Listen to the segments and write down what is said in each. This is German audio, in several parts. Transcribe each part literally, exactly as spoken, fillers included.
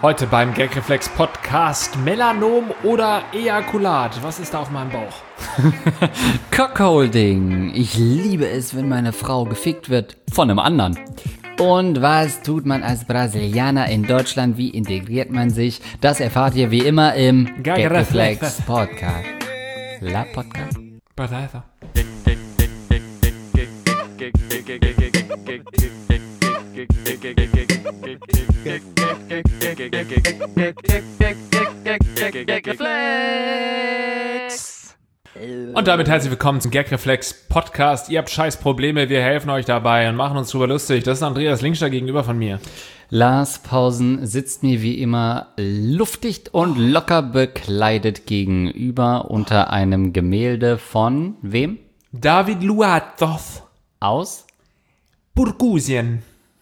Heute beim Gagreflex Podcast Melanom oder Ejakulat. Was ist da auf meinem Bauch? Cockholding. Ich liebe es, wenn meine Frau gefickt wird von einem anderen. Und was tut man als Brasilianer in Deutschland? Wie integriert man sich? Das erfahrt ihr wie immer im Gagreflex Podcast. La Podcast. Badalfa. Und damit herzlich willkommen zum Gagreflex Podcast. Ihr habt scheiß Probleme, wir helfen euch dabei und machen uns drüber lustig. Das ist Andreas Linkster gegenüber von mir. Lars Pausen sitzt mir wie immer luftig und locker bekleidet gegenüber unter einem Gemälde von wem? David Luatos Aus? Burgusien.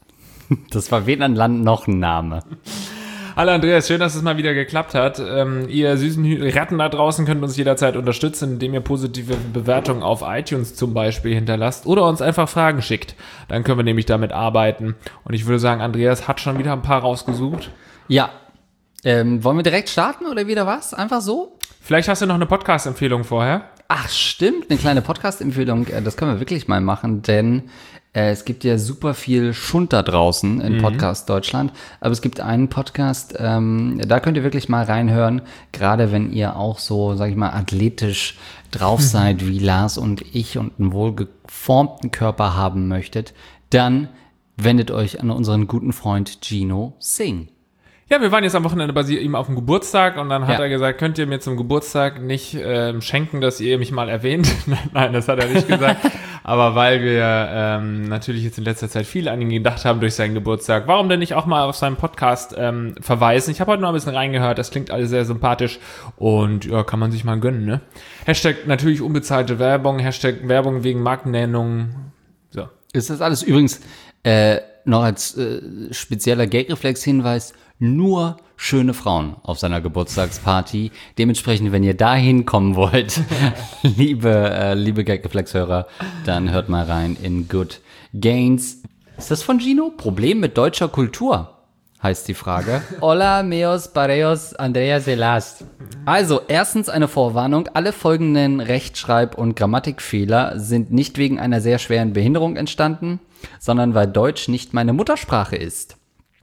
Das war weder ein Land noch ein Name. Hallo Andreas, schön, dass es mal wieder geklappt hat. Ähm, ihr süßen Ratten da draußen könnt uns jederzeit unterstützen, indem ihr positive Bewertungen auf iTunes zum Beispiel hinterlasst oder uns einfach Fragen schickt. Dann können wir nämlich damit arbeiten. Und ich würde sagen, Andreas hat schon wieder ein paar rausgesucht. Ja. Ähm, wollen wir direkt starten oder wieder was? Einfach so? Vielleicht hast du noch eine Podcast-Empfehlung vorher. Ach stimmt, eine kleine Podcast-Empfehlung. Das können wir wirklich mal machen, denn äh, es gibt ja super viel Schund da draußen in Podcast Deutschland. Aber es gibt einen Podcast, ähm, da könnt ihr wirklich mal reinhören. Gerade wenn ihr auch so, sag ich mal, athletisch drauf seid wie Lars und ich und einen wohlgeformten Körper haben möchtet, dann wendet euch an unseren guten Freund Gino Singh. Ja, wir waren jetzt am Wochenende bei ihm auf dem Geburtstag und dann hat Ja. er gesagt, könnt ihr mir zum Geburtstag nicht ähm, schenken, dass ihr mich mal erwähnt? Nein, das hat er nicht gesagt. Aber weil wir ähm, natürlich jetzt in letzter Zeit viel an ihn gedacht haben durch seinen Geburtstag, warum denn nicht auch mal auf seinen Podcast ähm, verweisen? Ich habe heute noch ein bisschen reingehört, das klingt alles sehr sympathisch und ja, kann man sich mal gönnen, ne? Hashtag natürlich unbezahlte Werbung, Hashtag Werbung wegen Markennennung. So. Ist das alles übrigens äh, noch als äh, spezieller Gagreflex-Hinweis, nur schöne Frauen auf seiner Geburtstagsparty. Dementsprechend, wenn ihr da hinkommen wollt, liebe, äh, liebe Gagreflex-Hörer, dann hört mal rein in Good Gains. Ist das von Gino? Problem mit deutscher Kultur, heißt die Frage. Hola, meos pareos, Andreas Elast. Also, erstens eine Vorwarnung. Alle folgenden Rechtschreib- und Grammatikfehler sind nicht wegen einer sehr schweren Behinderung entstanden, sondern weil Deutsch nicht meine Muttersprache ist.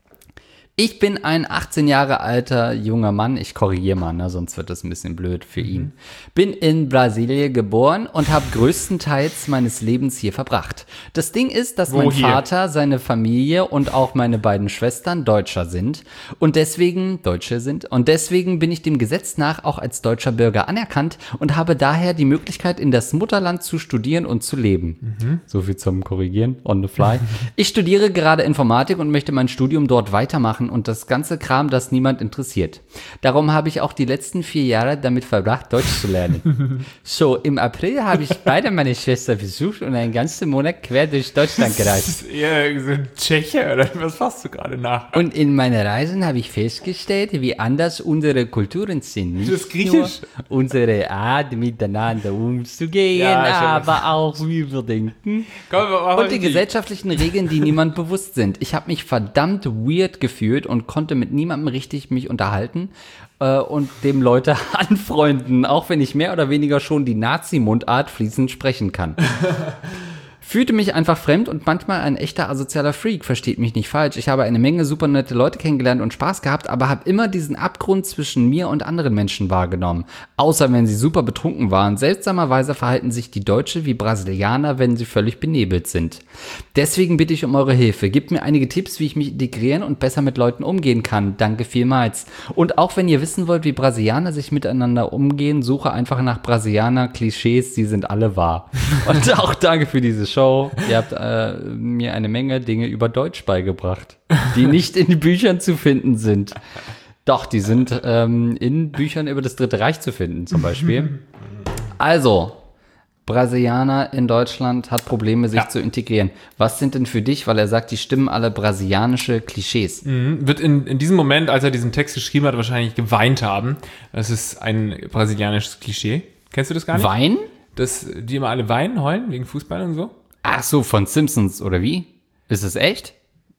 Ich bin ein achtzehn Jahre alter junger Mann, ich korrigiere mal, ne, sonst wird das ein bisschen blöd für ihn. Bin in Brasilien geboren und habe größtenteils meines Lebens hier verbracht. Das Ding ist, dass Wo mein hier? Vater, seine Familie und auch meine beiden Schwestern Deutscher sind und deswegen Deutsche sind und deswegen bin ich dem Gesetz nach auch als deutscher Bürger anerkannt und habe daher die Möglichkeit, in das Mutterland zu studieren und zu leben. Mhm. So viel zum Korrigieren on the fly. Ich studiere gerade Informatik und möchte mein Studium dort weitermachen und das ganze Kram, das niemand interessiert. Darum habe ich auch die letzten vier Jahre damit verbracht, Deutsch zu lernen. So, im April habe ich beide meine Schwester besucht und einen ganzen Monat quer durch Deutschland gereist. Das ist eher so ein Tscheche, oder was machst du gerade nach? Und in meinen Reisen habe ich festgestellt, wie anders unsere Kulturen sind. Nicht Das ist Griechisch. nur unsere Art, miteinander umzugehen, Ja, ich hab- aber auch wie wir denken. Komm, wir machen Und die richtig. gesellschaftlichen Regeln, die niemand bewusst sind. Ich habe mich verdammt weird gefühlt und konnte mit niemandem richtig mich unterhalten äh, und dem Leute anfreunden, auch wenn ich mehr oder weniger schon die Nazi-Mundart fließend sprechen kann. Fühlte mich einfach fremd und manchmal ein echter asozialer Freak, versteht mich nicht falsch. Ich habe eine Menge super nette Leute kennengelernt und Spaß gehabt, aber habe immer diesen Abgrund zwischen mir und anderen Menschen wahrgenommen. Außer wenn sie super betrunken waren. Seltsamerweise verhalten sich die Deutsche wie Brasilianer, wenn sie völlig benebelt sind. Deswegen bitte ich um eure Hilfe. Gebt mir einige Tipps, wie ich mich integrieren und besser mit Leuten umgehen kann. Danke vielmals. Und auch wenn ihr wissen wollt, wie Brasilianer sich miteinander umgehen, suche einfach nach Brasilianer-Klischees, die sind alle wahr. Und auch danke für diese Show. Ihr habt äh, mir eine Menge Dinge über Deutsch beigebracht, die nicht in Büchern zu finden sind. Doch, die sind ähm, in Büchern über das Dritte Reich zu finden, zum Beispiel. Also, Brasilianer in Deutschland hat Probleme, sich Ja. zu integrieren. Was sind denn für dich, weil er sagt, die stimmen alle brasilianische Klischees? Mhm. Wird in, in diesem Moment, als er diesen Text geschrieben hat, wahrscheinlich geweint haben. Das ist ein brasilianisches Klischee. Kennst du das gar nicht? Wein? Das, die immer alle weinen, heulen, wegen Fußball und so? Ach so, von Simpsons, oder wie? Ist es echt?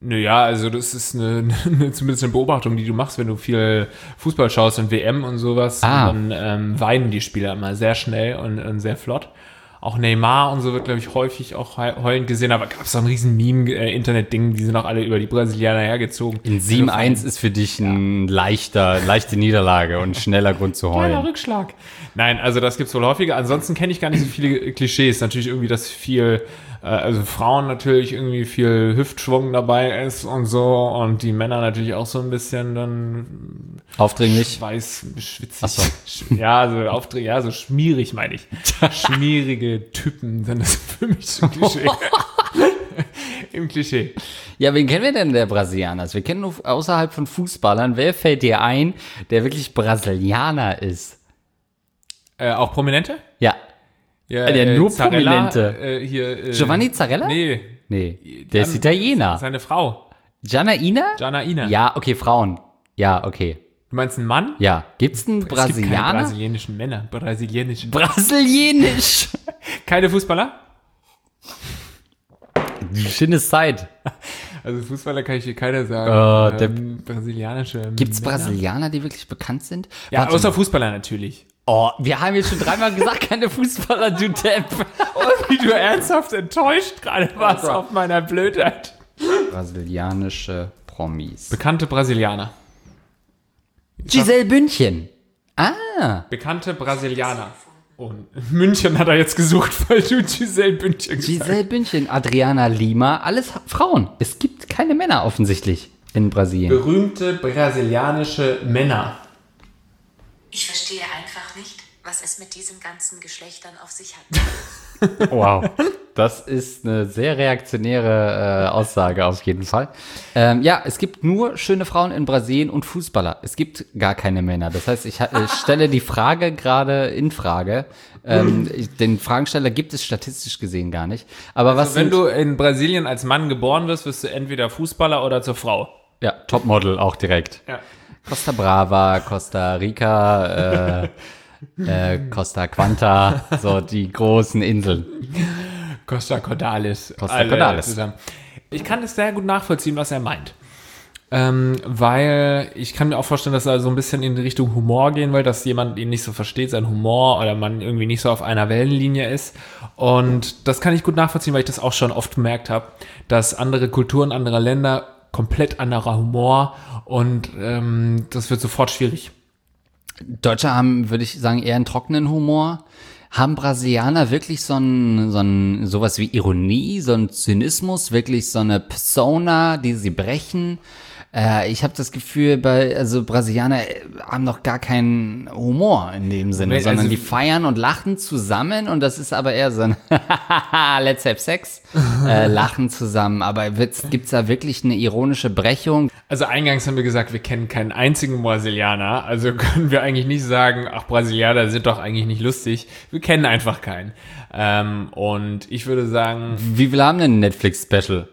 Naja, also das ist eine, eine, zumindest eine Beobachtung, die du machst, wenn du viel Fußball schaust und W M und sowas. Ah. Und dann ähm, weinen die Spieler immer sehr schnell und, und sehr flott. Auch Neymar und so wird, glaube ich, häufig auch heulend gesehen. Aber gab es so ein riesen Meme-Internet-Ding, die sind auch alle über die Brasilianer hergezogen. In sieben eins ist für dich ein leichter, leichte Niederlage und schneller Grund zu Kleiner heulen. Rückschlag. Nein, also das gibt's wohl häufiger. Ansonsten kenne ich gar nicht so viele Klischees. Natürlich irgendwie, dass viel, äh, also Frauen natürlich irgendwie viel Hüftschwung dabei ist und so. Und die Männer natürlich auch so ein bisschen dann Aufdringlich? weiß, schwitzig. Ach so. Sch- Ja, so aufdringlich, ja, so schmierig meine ich. Schmierige Typen sind das für mich so ein Klischee. Im Klischee. Ja, wen kennen wir denn, der Brasilianer ist? Wir kennen nur außerhalb von Fußballern. Wer fällt dir ein, der wirklich Brasilianer ist? Äh, auch Prominente? Ja. Ja, Der nur Zarella, Prominente. Äh, hier, äh, Giovanni Zarella? Nee. Nee, der ist Italiener. Seine Frau. Janaina? Janaina. Ja, okay, Frauen. Ja, okay. Du meinst einen Mann? Ja. Gibt's einen Es gibt keine Brasilianer? brasilianischen Männer. Brasilianisch. Brasilianisch. Keine Fußballer? Schöne Zeit. Also Fußballer kann ich dir keiner sagen. Oh, der- ähm, brasilianische Gibt's Männer? Brasilianer, die wirklich bekannt sind? Ja, Warte außer mal. Fußballer natürlich. Oh, wir haben jetzt schon dreimal gesagt, keine Fußballer, du Depp. Wie du ernsthaft enttäuscht gerade warst auf meiner Blödheit. Brasilianische Promis. Bekannte Brasilianer. Giselle Bündchen. Ah. Bekannte Brasilianer. Und München hat er jetzt gesucht, weil du Giselle Bündchen gesagt hast. Giselle Bündchen, Adriana Lima, alles Frauen. Es gibt keine Männer offensichtlich in Brasilien. Berühmte brasilianische Männer. Ich verstehe einfach nicht, was es mit diesen ganzen Geschlechtern auf sich hat. Wow. Das ist eine sehr reaktionäre äh, Aussage auf jeden Fall. Ähm, ja, es gibt nur schöne Frauen in Brasilien und Fußballer. Es gibt gar keine Männer. Das heißt, ich, ha- ich stelle die Frage gerade in Frage. Ähm, ich, den Fragensteller gibt es statistisch gesehen gar nicht. Aber was Also wenn sind, du in Brasilien als Mann geboren wirst, wirst du entweder Fußballer oder zur Frau. ja, Topmodel auch direkt. Ja. Costa Brava, Costa Rica, äh, äh, Costa Quanta, so die großen Inseln. Costa Cordalis. Costa alle Cordalis. zusammen. Ich kann es sehr gut nachvollziehen, was er meint. Ähm, weil ich kann mir auch vorstellen, dass er so ein bisschen in die Richtung Humor gehen will, dass jemand ihn nicht so versteht, sein Humor, oder man irgendwie nicht so auf einer Wellenlinie ist. Und das kann ich gut nachvollziehen, weil ich das auch schon oft gemerkt habe, dass andere Kulturen, andere Länder, komplett anderer Humor, und ähm, das wird sofort schwierig. Deutsche haben, würde ich sagen, eher einen trockenen Humor. Haben Brasilianer wirklich so ein, so ein, sowas wie Ironie, so ein Zynismus, wirklich so eine Persona, die sie brechen? Äh, ich habe das Gefühl, bei, also Brasilianer haben noch gar keinen Humor in dem Sinne, Nee, sondern also- die feiern und lachen zusammen, und das ist aber eher so ein Let's have sex, äh, lachen zusammen. Aber wird's- gibt's da wirklich eine ironische Brechung? Also eingangs haben wir gesagt, wir kennen keinen einzigen Brasilianer, also können wir eigentlich nicht sagen, ach, Brasilianer sind doch eigentlich nicht lustig. Wir kennen einfach keinen. Ähm, und ich würde sagen, Wie viel haben denn ein Netflix-Special?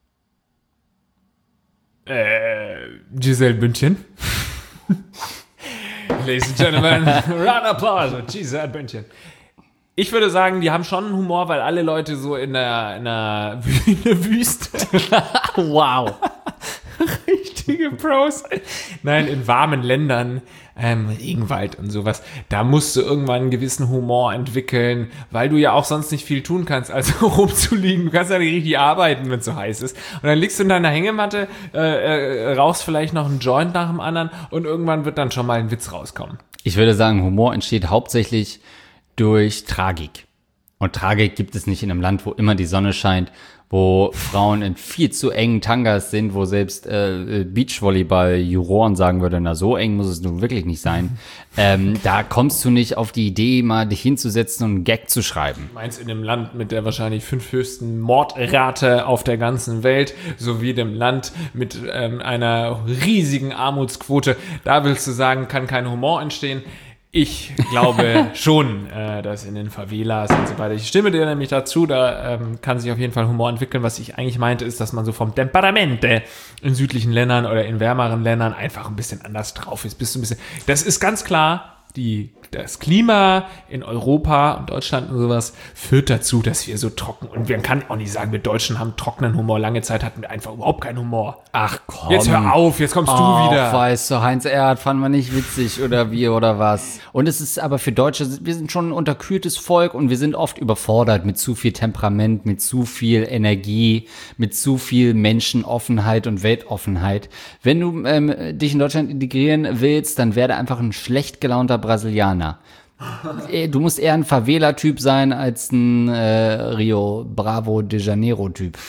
äh, Giselle Bündchen. Ladies and Gentlemen, round of applause, Giselle Bündchen. Ich würde sagen, die haben schon einen Humor, weil alle Leute so in der, in der, in der Wüste, Wow. richtige Pros, nein, in warmen Ländern, ähm, Regenwald und sowas, da musst du irgendwann einen gewissen Humor entwickeln, weil du ja auch sonst nicht viel tun kannst, als rumzuliegen. Du kannst ja nicht richtig arbeiten, wenn es so heiß ist. Und dann liegst du in deiner Hängematte, äh, äh, rauchst vielleicht noch einen Joint nach dem anderen, und irgendwann wird dann schon mal ein Witz rauskommen. Ich würde sagen, Humor entsteht hauptsächlich durch Tragik. Und Tragik gibt es nicht in einem Land, wo immer die Sonne scheint, wo Frauen in viel zu engen Tangas sind, wo selbst äh, Beachvolleyball-Juroren sagen würde, na, so eng muss es nun wirklich nicht sein. Ähm, da kommst du nicht auf die Idee, mal dich hinzusetzen und einen Gag zu schreiben. Meinst in dem Land mit der wahrscheinlich fünf höchsten Mordrate auf der ganzen Welt, sowie dem Land mit ähm, einer riesigen Armutsquote, da willst du sagen, kann kein Humor entstehen? Ich glaube schon, äh, dass in den Favelas und so weiter. Ich stimme dir nämlich dazu, da ähm, kann sich auf jeden Fall Humor entwickeln. Was ich eigentlich meinte, ist, dass man so vom Temperamente in südlichen Ländern oder in wärmeren Ländern einfach ein bisschen anders drauf ist. Bist du ein bisschen. Das ist ganz klar. die, das Klima in Europa und Deutschland und sowas führt dazu, dass wir so trocken, und man kann auch nicht sagen, wir Deutschen haben trockenen Humor. Lange Zeit hatten wir einfach überhaupt keinen Humor. Ach komm. Jetzt hör auf, jetzt kommst Ach, du wieder. Weißt du, Heinz Erhardt fanden wir nicht witzig oder wie oder was. Und es ist aber für Deutsche, wir sind schon ein unterkühltes Volk und wir sind oft überfordert mit zu viel Temperament, mit zu viel Energie, mit zu viel Menschenoffenheit und Weltoffenheit. Wenn du ähm, dich in Deutschland integrieren willst, dann werde einfach ein schlecht gelaunter Brasilianer. Du musst eher ein Favela-Typ sein als ein äh, Rio Bravo de Janeiro-Typ.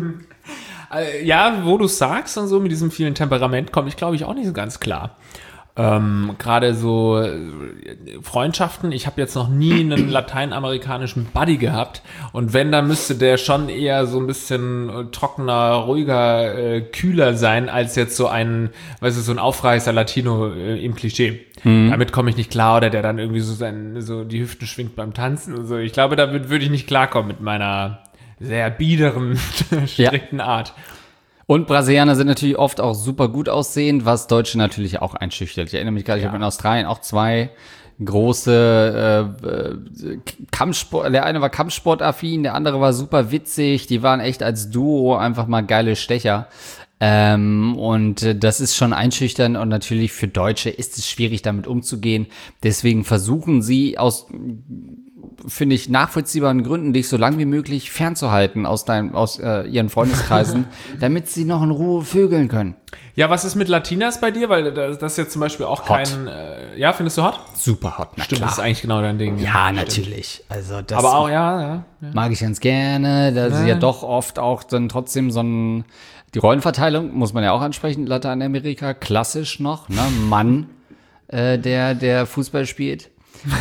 Ja, wo du sagst und so, mit diesem vielen Temperament komme ich, glaube ich, auch nicht so ganz klar. Ähm, gerade so äh, Freundschaften, ich habe jetzt noch nie einen lateinamerikanischen Buddy gehabt, und wenn, dann müsste der schon eher so ein bisschen äh, trockener, ruhiger, äh, kühler sein, als jetzt so ein, weißt du, so ein aufreißer Latino äh, im Klischee. Mhm. Damit komme ich nicht klar, oder der dann irgendwie so sein, so die Hüften schwingt beim Tanzen und so. Ich glaube, damit würde ich nicht klarkommen mit meiner sehr biederen, strikten ja. Art. Und Brasilianer sind natürlich oft auch super gut aussehend, was Deutsche natürlich auch einschüchtert. Ich erinnere mich gerade, ich ja. habe in Australien auch zwei große äh, Kampfsport, der eine war Kampfsportaffin, der andere war super witzig, die waren echt als Duo einfach mal geile Stecher. Ähm, und äh, das ist schon einschüchternd, und natürlich für Deutsche ist es schwierig, damit umzugehen. Deswegen versuchen sie aus, finde ich, nachvollziehbaren Gründen, dich so lang wie möglich fernzuhalten aus deinem, aus äh, ihren Freundeskreisen, damit sie noch in Ruhe vögeln können. Ja, was ist mit Latinas bei dir? Weil das ist jetzt zum Beispiel auch hot. kein, äh, ja, findest du hot? Super hot, na Stimmt, klar. das ist eigentlich genau dein Ding. Ja, natürlich. Also das Aber auch, ja, ja, ja. mag ich ganz gerne. Da ist ja doch oft auch dann trotzdem so ein, die Rollenverteilung muss man ja auch ansprechen, Lateinamerika, klassisch noch, ne? Mann, äh, der, der Fußball spielt.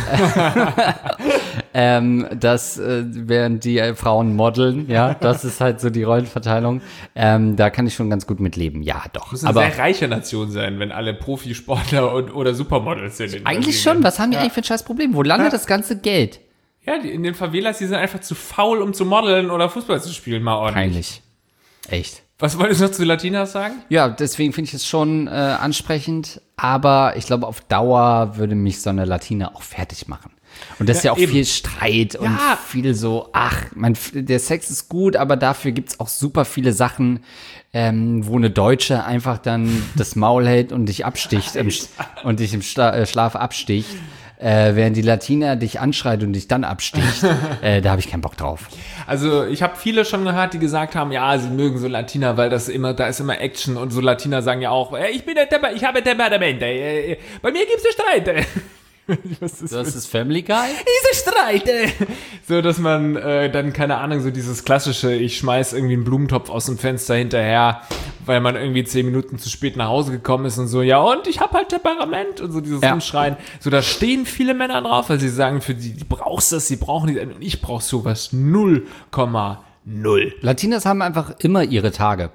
ähm, das, äh, während die äh, Frauen modeln, ja, das ist halt so die Rollenverteilung. Ähm, da kann ich schon ganz gut mitleben, ja, doch. Muss eine aber sehr reiche Nation sein, wenn alle Profisportler und, oder Supermodels sind. Eigentlich schon, was haben die ja. eigentlich für ein scheiß Problem? Wo landet ja. das ganze Geld? Ja, die, in den Favelas, die sind einfach zu faul, um zu modeln oder Fußball zu spielen, mal ordentlich. Peinlich. Echt. Was wolltest du noch zu Latinas sagen? Ja, deswegen finde ich es schon äh, ansprechend, aber ich glaube, auf Dauer würde mich so eine Latina auch fertig machen. Und das ja, ist ja auch eben. Viel Streit und ja. viel so, ach, mein, der Sex ist gut, aber dafür gibt's auch super viele Sachen, ähm, wo eine Deutsche einfach dann das Maul hält und dich absticht im, und dich im Sta- äh, Schlaf absticht. Äh, während die Latina dich anschreit und dich dann absticht, äh, da habe ich keinen Bock drauf. Also ich habe viele schon gehört, die gesagt haben, ja, sie mögen so Latina, weil das immer, da ist immer Action, und so Latina sagen ja auch, hey, ich bin der Temper, ich habe Temperament, äh, bei mir gibt's Streit. Äh. Was ist das? Ist Family Guy? Diese Streit. Äh. So, dass man äh, dann, keine Ahnung, so dieses klassische, ich schmeiß irgendwie einen Blumentopf aus dem Fenster hinterher, weil man irgendwie zehn Minuten zu spät nach Hause gekommen ist und so, ja, und ich hab halt Temperament und so dieses ja. Umschreien. So, da stehen viele Männer drauf, weil sie sagen, für die, die brauchst das, sie brauchen die, und ich brauch sowas null Komma null. Latinas haben einfach immer ihre Tage.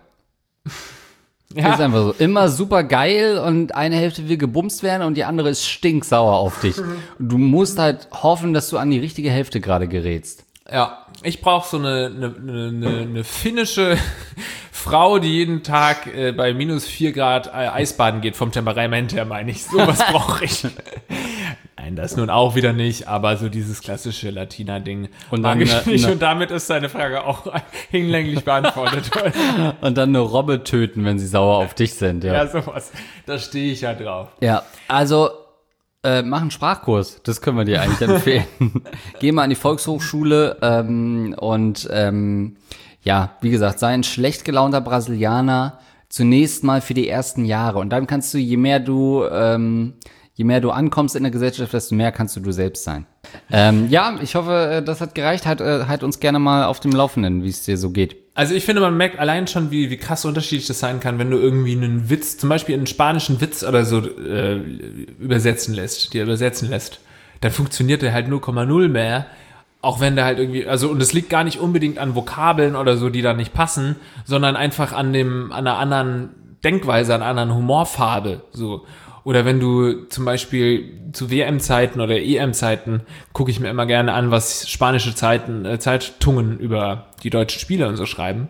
Ja. Ist einfach so. Immer super geil, und eine Hälfte will gebumst werden und die andere ist stinksauer auf dich. Und du musst halt hoffen, dass du an die richtige Hälfte gerade gerätst. Ja, ich brauche so eine, eine, eine, eine finnische Frau, die jeden Tag äh, bei minus vier Grad äh, Eisbaden geht, vom Temperament her, meine ich. Sowas brauche ich. Nein, das nun auch wieder nicht, aber so dieses klassische Latina-Ding und mag dann, ich nicht. Ne, und damit ist deine Frage auch hinlänglich beantwortet. Und dann eine Robbe töten, wenn sie sauer auf dich sind. Ja, ja sowas. Da stehe ich ja drauf. Ja, also äh, mach einen Sprachkurs. Das können wir dir eigentlich empfehlen. Geh mal an die Volkshochschule ähm, und ähm, ja, wie gesagt, sei ein schlecht gelaunter Brasilianer zunächst mal für die ersten Jahre. Und dann kannst du, je mehr du ähm, Je mehr du ankommst in der Gesellschaft, desto mehr kannst du du selbst sein. Ähm, ja, ich hoffe, das hat gereicht. Halt, halt uns gerne mal auf dem Laufenden, wie es dir so geht. Also ich finde, man merkt allein schon, wie, wie krass unterschiedlich das sein kann, wenn du irgendwie einen Witz, zum Beispiel einen spanischen Witz oder so äh, übersetzen lässt, dir übersetzen lässt. Dann funktioniert der halt null Komma null mehr. Auch wenn der halt irgendwie, also, und es liegt gar nicht unbedingt an Vokabeln oder so, die da nicht passen, sondern einfach an dem, an einer anderen Denkweise, an einer anderen Humorfarbe, so. Oder wenn du zum Beispiel zu W M-Zeiten oder E M-Zeiten gucke ich mir immer gerne an, was spanische Zeiten, äh, Zeitungen über die deutschen Spieler und so schreiben.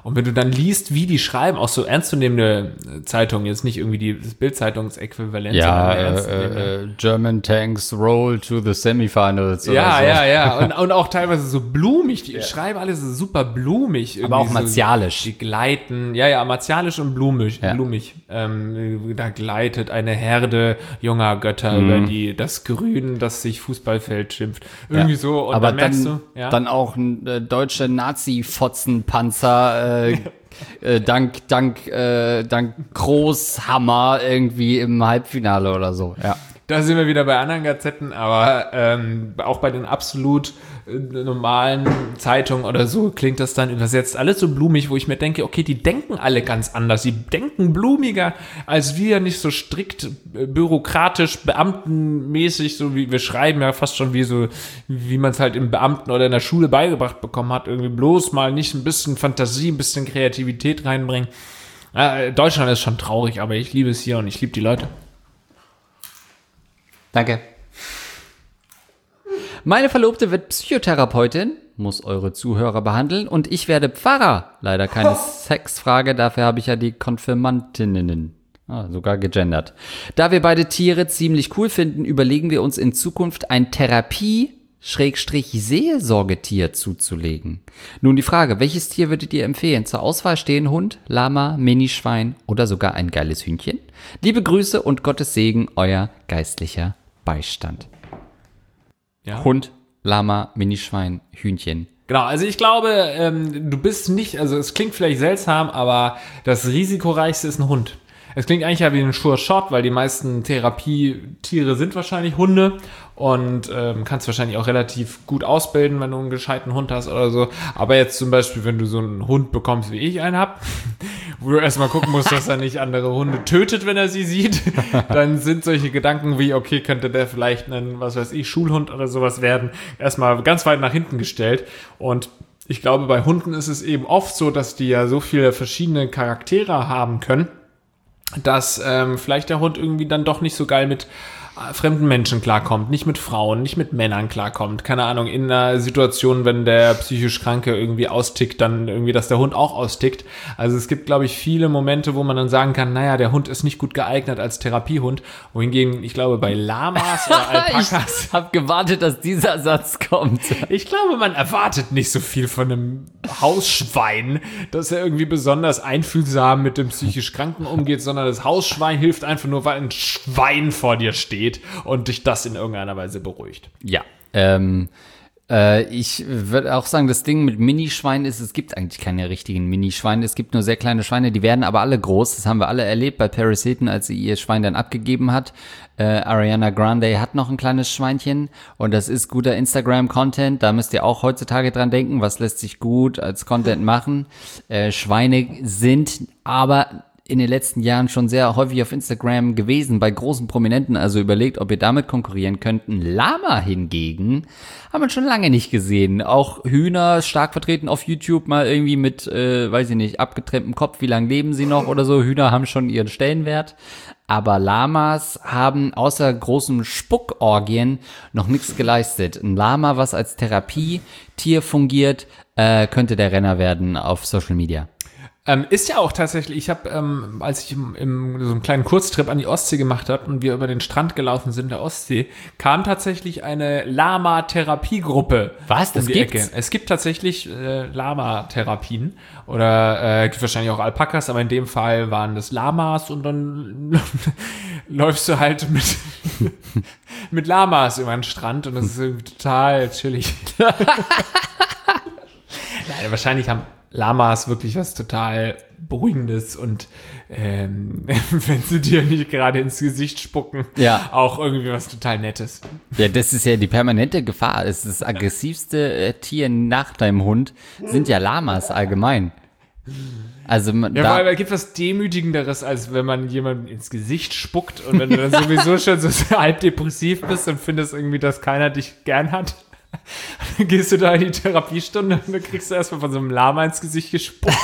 Und wenn du dann liest, wie die schreiben, auch so ernstzunehmende Zeitungen, jetzt nicht irgendwie die Bild-Zeitungsäquivalent, Ja, sondern äh, ernstzunehmende. äh, German Tanks roll to the semifinals. Oder Ja, so. ja, ja. Und, und auch teilweise so blumig. Die schreiben alles so super blumig. Aber auch irgendwie martialisch. So, die gleiten. Ja, ja, martialisch und blumig. Ja. blumig. Ähm, da gleitet eine Herde junger Götter Mhm. über die, das Grün, das sich Fußballfeld schimpft. Irgendwie Ja. so. Und aber dann merkst dann, du, ja. dann auch ein äh, deutscher Nazi-Fotzenpanzer, äh, äh, dank, dank, äh, dank Großhammer irgendwie im Halbfinale oder so. Ja. Da sind wir wieder bei anderen Gazetten, aber ähm, auch bei den absolut äh, normalen Zeitungen oder so klingt das dann übersetzt alles so blumig, wo ich mir denke, okay, die denken alle ganz anders. Die denken blumiger als wir, nicht so strikt äh, bürokratisch, beamtenmäßig, so wie wir schreiben ja fast schon wie so, wie man es halt im Beamten oder in der Schule beigebracht bekommen hat. Irgendwie bloß mal nicht ein bisschen Fantasie, ein bisschen Kreativität reinbringen. Äh, Deutschland ist schon traurig, aber ich liebe es hier und ich liebe die Leute. Danke. Meine Verlobte wird Psychotherapeutin, muss eure Zuhörer behandeln und ich werde Pfarrer. Leider keine Sexfrage, dafür habe ich ja die Konfirmantinnen. Ah, sogar gegendert. Da wir beide Tiere ziemlich cool finden, überlegen wir uns in Zukunft ein Therapie-Seelsorgetier zuzulegen. Nun die Frage, welches Tier würdet ihr empfehlen? Zur Auswahl stehen Hund, Lama, Minischwein oder sogar ein geiles Hühnchen? Liebe Grüße und Gottes Segen, euer geistlicher Beistand. Ja. Hund, Lama, Minischwein, Hühnchen. Genau, also ich glaube, ähm, du bist nicht, also es klingt vielleicht seltsam, aber das risikoreichste ist ein Hund. Es klingt eigentlich ja wie ein Sure Shot, weil die meisten Therapietiere sind wahrscheinlich Hunde und ähm, kannst wahrscheinlich auch relativ gut ausbilden, wenn du einen gescheiten Hund hast oder so. Aber jetzt zum Beispiel, wenn du so einen Hund bekommst, wie ich einen hab, wo du erstmal gucken musst, dass er nicht andere Hunde tötet, wenn er sie sieht, dann sind solche Gedanken wie, okay, könnte der vielleicht einen, was weiß ich, Schulhund oder sowas werden, erstmal ganz weit nach hinten gestellt. Und ich glaube, bei Hunden ist es eben oft so, dass die ja so viele verschiedene Charaktere haben können, dass ähm, vielleicht der Hund irgendwie dann doch nicht so geil mit äh, fremden Menschen klarkommt, nicht mit Frauen, nicht mit Männern klarkommt. Keine Ahnung, in einer Situation, wenn der psychisch Kranke irgendwie austickt, dann irgendwie, dass der Hund auch austickt. Also es gibt, glaube ich, viele Momente, wo man dann sagen kann, naja, der Hund ist nicht gut geeignet als Therapiehund. Wohingegen, ich glaube, bei Lamas oder Alpakas... Ich habe gewartet, dass dieser Satz kommt. Ich glaube, man erwartet nicht so viel von einem Hausschwein, dass er irgendwie besonders einfühlsam mit dem psychisch Kranken umgeht, sondern das Hausschwein hilft einfach nur, weil ein Schwein vor dir steht und dich das in irgendeiner Weise beruhigt. Ja, ähm, äh, ich würde auch sagen, das Ding mit Minischweinen ist, es gibt eigentlich keine richtigen Minischweine. Es gibt nur sehr kleine Schweine, die werden aber alle groß. Das haben wir alle erlebt bei Paris Hilton, als sie ihr Schwein dann abgegeben hat. Äh, Ariana Grande hat noch ein kleines Schweinchen und das ist guter Instagram-Content. Da müsst ihr auch heutzutage dran denken, was lässt sich gut als Content machen. Äh, Schweine sind aber in den letzten Jahren schon sehr häufig auf Instagram gewesen, bei großen Prominenten, also überlegt, ob ihr damit konkurrieren könnt. Ein Lama hingegen haben wir schon lange nicht gesehen. Auch Hühner stark vertreten auf YouTube, mal irgendwie mit, äh, weiß ich nicht, abgetrenntem Kopf, wie lange leben sie noch oder so. Hühner haben schon ihren Stellenwert. Aber Lamas haben außer großen Spuckorgien noch nichts geleistet. Ein Lama, was als Therapietier fungiert, äh, könnte der Renner werden auf Social Media. Ähm, ist ja auch tatsächlich, ich habe, ähm, als ich im, im, so einen kleinen Kurztrip an die Ostsee gemacht habe und wir über den Strand gelaufen sind, der Ostsee, kam tatsächlich eine Lama-Therapiegruppe. Was? Das um die gibt's? Ecke. Es gibt tatsächlich äh, Lama-Therapien oder äh, gibt wahrscheinlich auch Alpakas, aber in dem Fall waren das Lamas und dann läufst du halt mit, mit Lamas über den Strand und das ist irgendwie total chillig. Nein, wahrscheinlich haben Lamas wirklich was total Beruhigendes und ähm, wenn sie dir nicht gerade ins Gesicht spucken, Ja. auch irgendwie was total Nettes. Ja, das ist ja die permanente Gefahr. Es ist das aggressivste äh, Tier nach deinem Hund sind ja Lamas allgemein. Also man, Ja, da, vor allem, es gibt was Demütigenderes, als wenn man jemandem ins Gesicht spuckt und wenn du dann sowieso schon so halb depressiv bist und findest irgendwie, dass keiner dich gern hat. Dann gehst du da in die Therapiestunde und dann kriegst du erstmal von so einem Lama ins Gesicht gespuckt.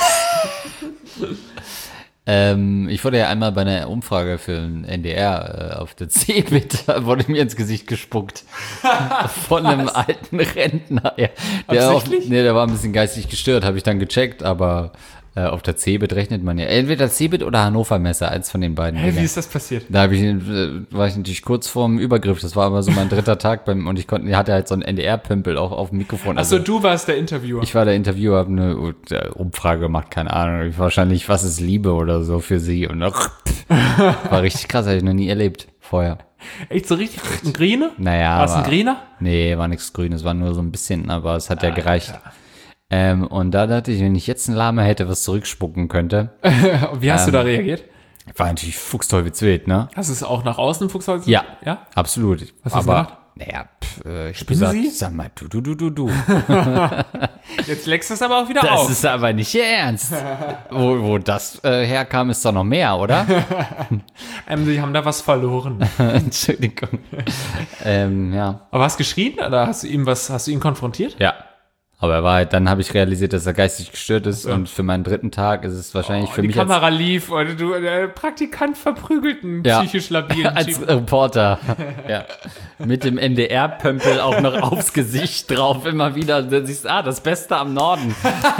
ähm, ich wurde ja einmal bei einer Umfrage für den N D R äh, auf der C B T, da wurde mir ins Gesicht gespuckt. Von einem alten Rentner. Ja, der, auch, Absichtlich? nee, der war ein bisschen geistig gestört, habe ich dann gecheckt, aber Äh, auf der Cebit rechnet man ja. Entweder Cebit oder Hannover Messe, eins von den beiden. Hä, wie Dingern. ist das passiert? Da hab ich, äh, war ich natürlich kurz vorm Übergriff. Das war aber so mein dritter Tag beim, und ich konnte, ich hatte halt so einen N D R-Pümpel auch auf dem Mikrofon. Achso, Also, du warst der Interviewer. ich war der Interviewer, habe eine uh, Umfrage gemacht, keine Ahnung. Wahrscheinlich, was ist Liebe oder so für sie. Und ach, war richtig krass, habe ich noch nie erlebt vorher. Echt so richtig ein Grine? Naja, War es ein aber- Griner? Nee, war nichts Grünes, war nur so ein bisschen, aber es hat ja gereicht. Ähm, und da dachte ich, wenn ich jetzt ein Lama hätte, was zurückspucken könnte, Wie hast du da reagiert? war natürlich fuchsteufelswild, ne? Hast du es auch nach außen Fuchsholz? Ja, Ja? absolut. Was hast du aber, gemacht? naja, pff, äh, ich hab Spinnen gesagt, Sie? sag mal, du, du, du, du, du. Jetzt leckst du es aber auch wieder Das auf. ist aber nicht Ihr Ernst. wo, wo das äh, herkam, ist doch noch mehr, oder? Ähm, sie haben da was verloren. Entschuldigung. ähm, ja. Aber hast du geschrien oder hast du ihm was, hast du ihn konfrontiert? Ja. Aber er war halt, dann habe ich realisiert, dass er geistig gestört ist und für meinen dritten Tag ist es wahrscheinlich Oh, für die mich als, Kamera lief und du, der Praktikant verprügelt einen Ja. psychisch labilen als Typen. Reporter. ja. Mit dem N D R-Pömpel auch noch aufs Gesicht drauf, immer wieder. Du siehst, ah, das Beste am Norden.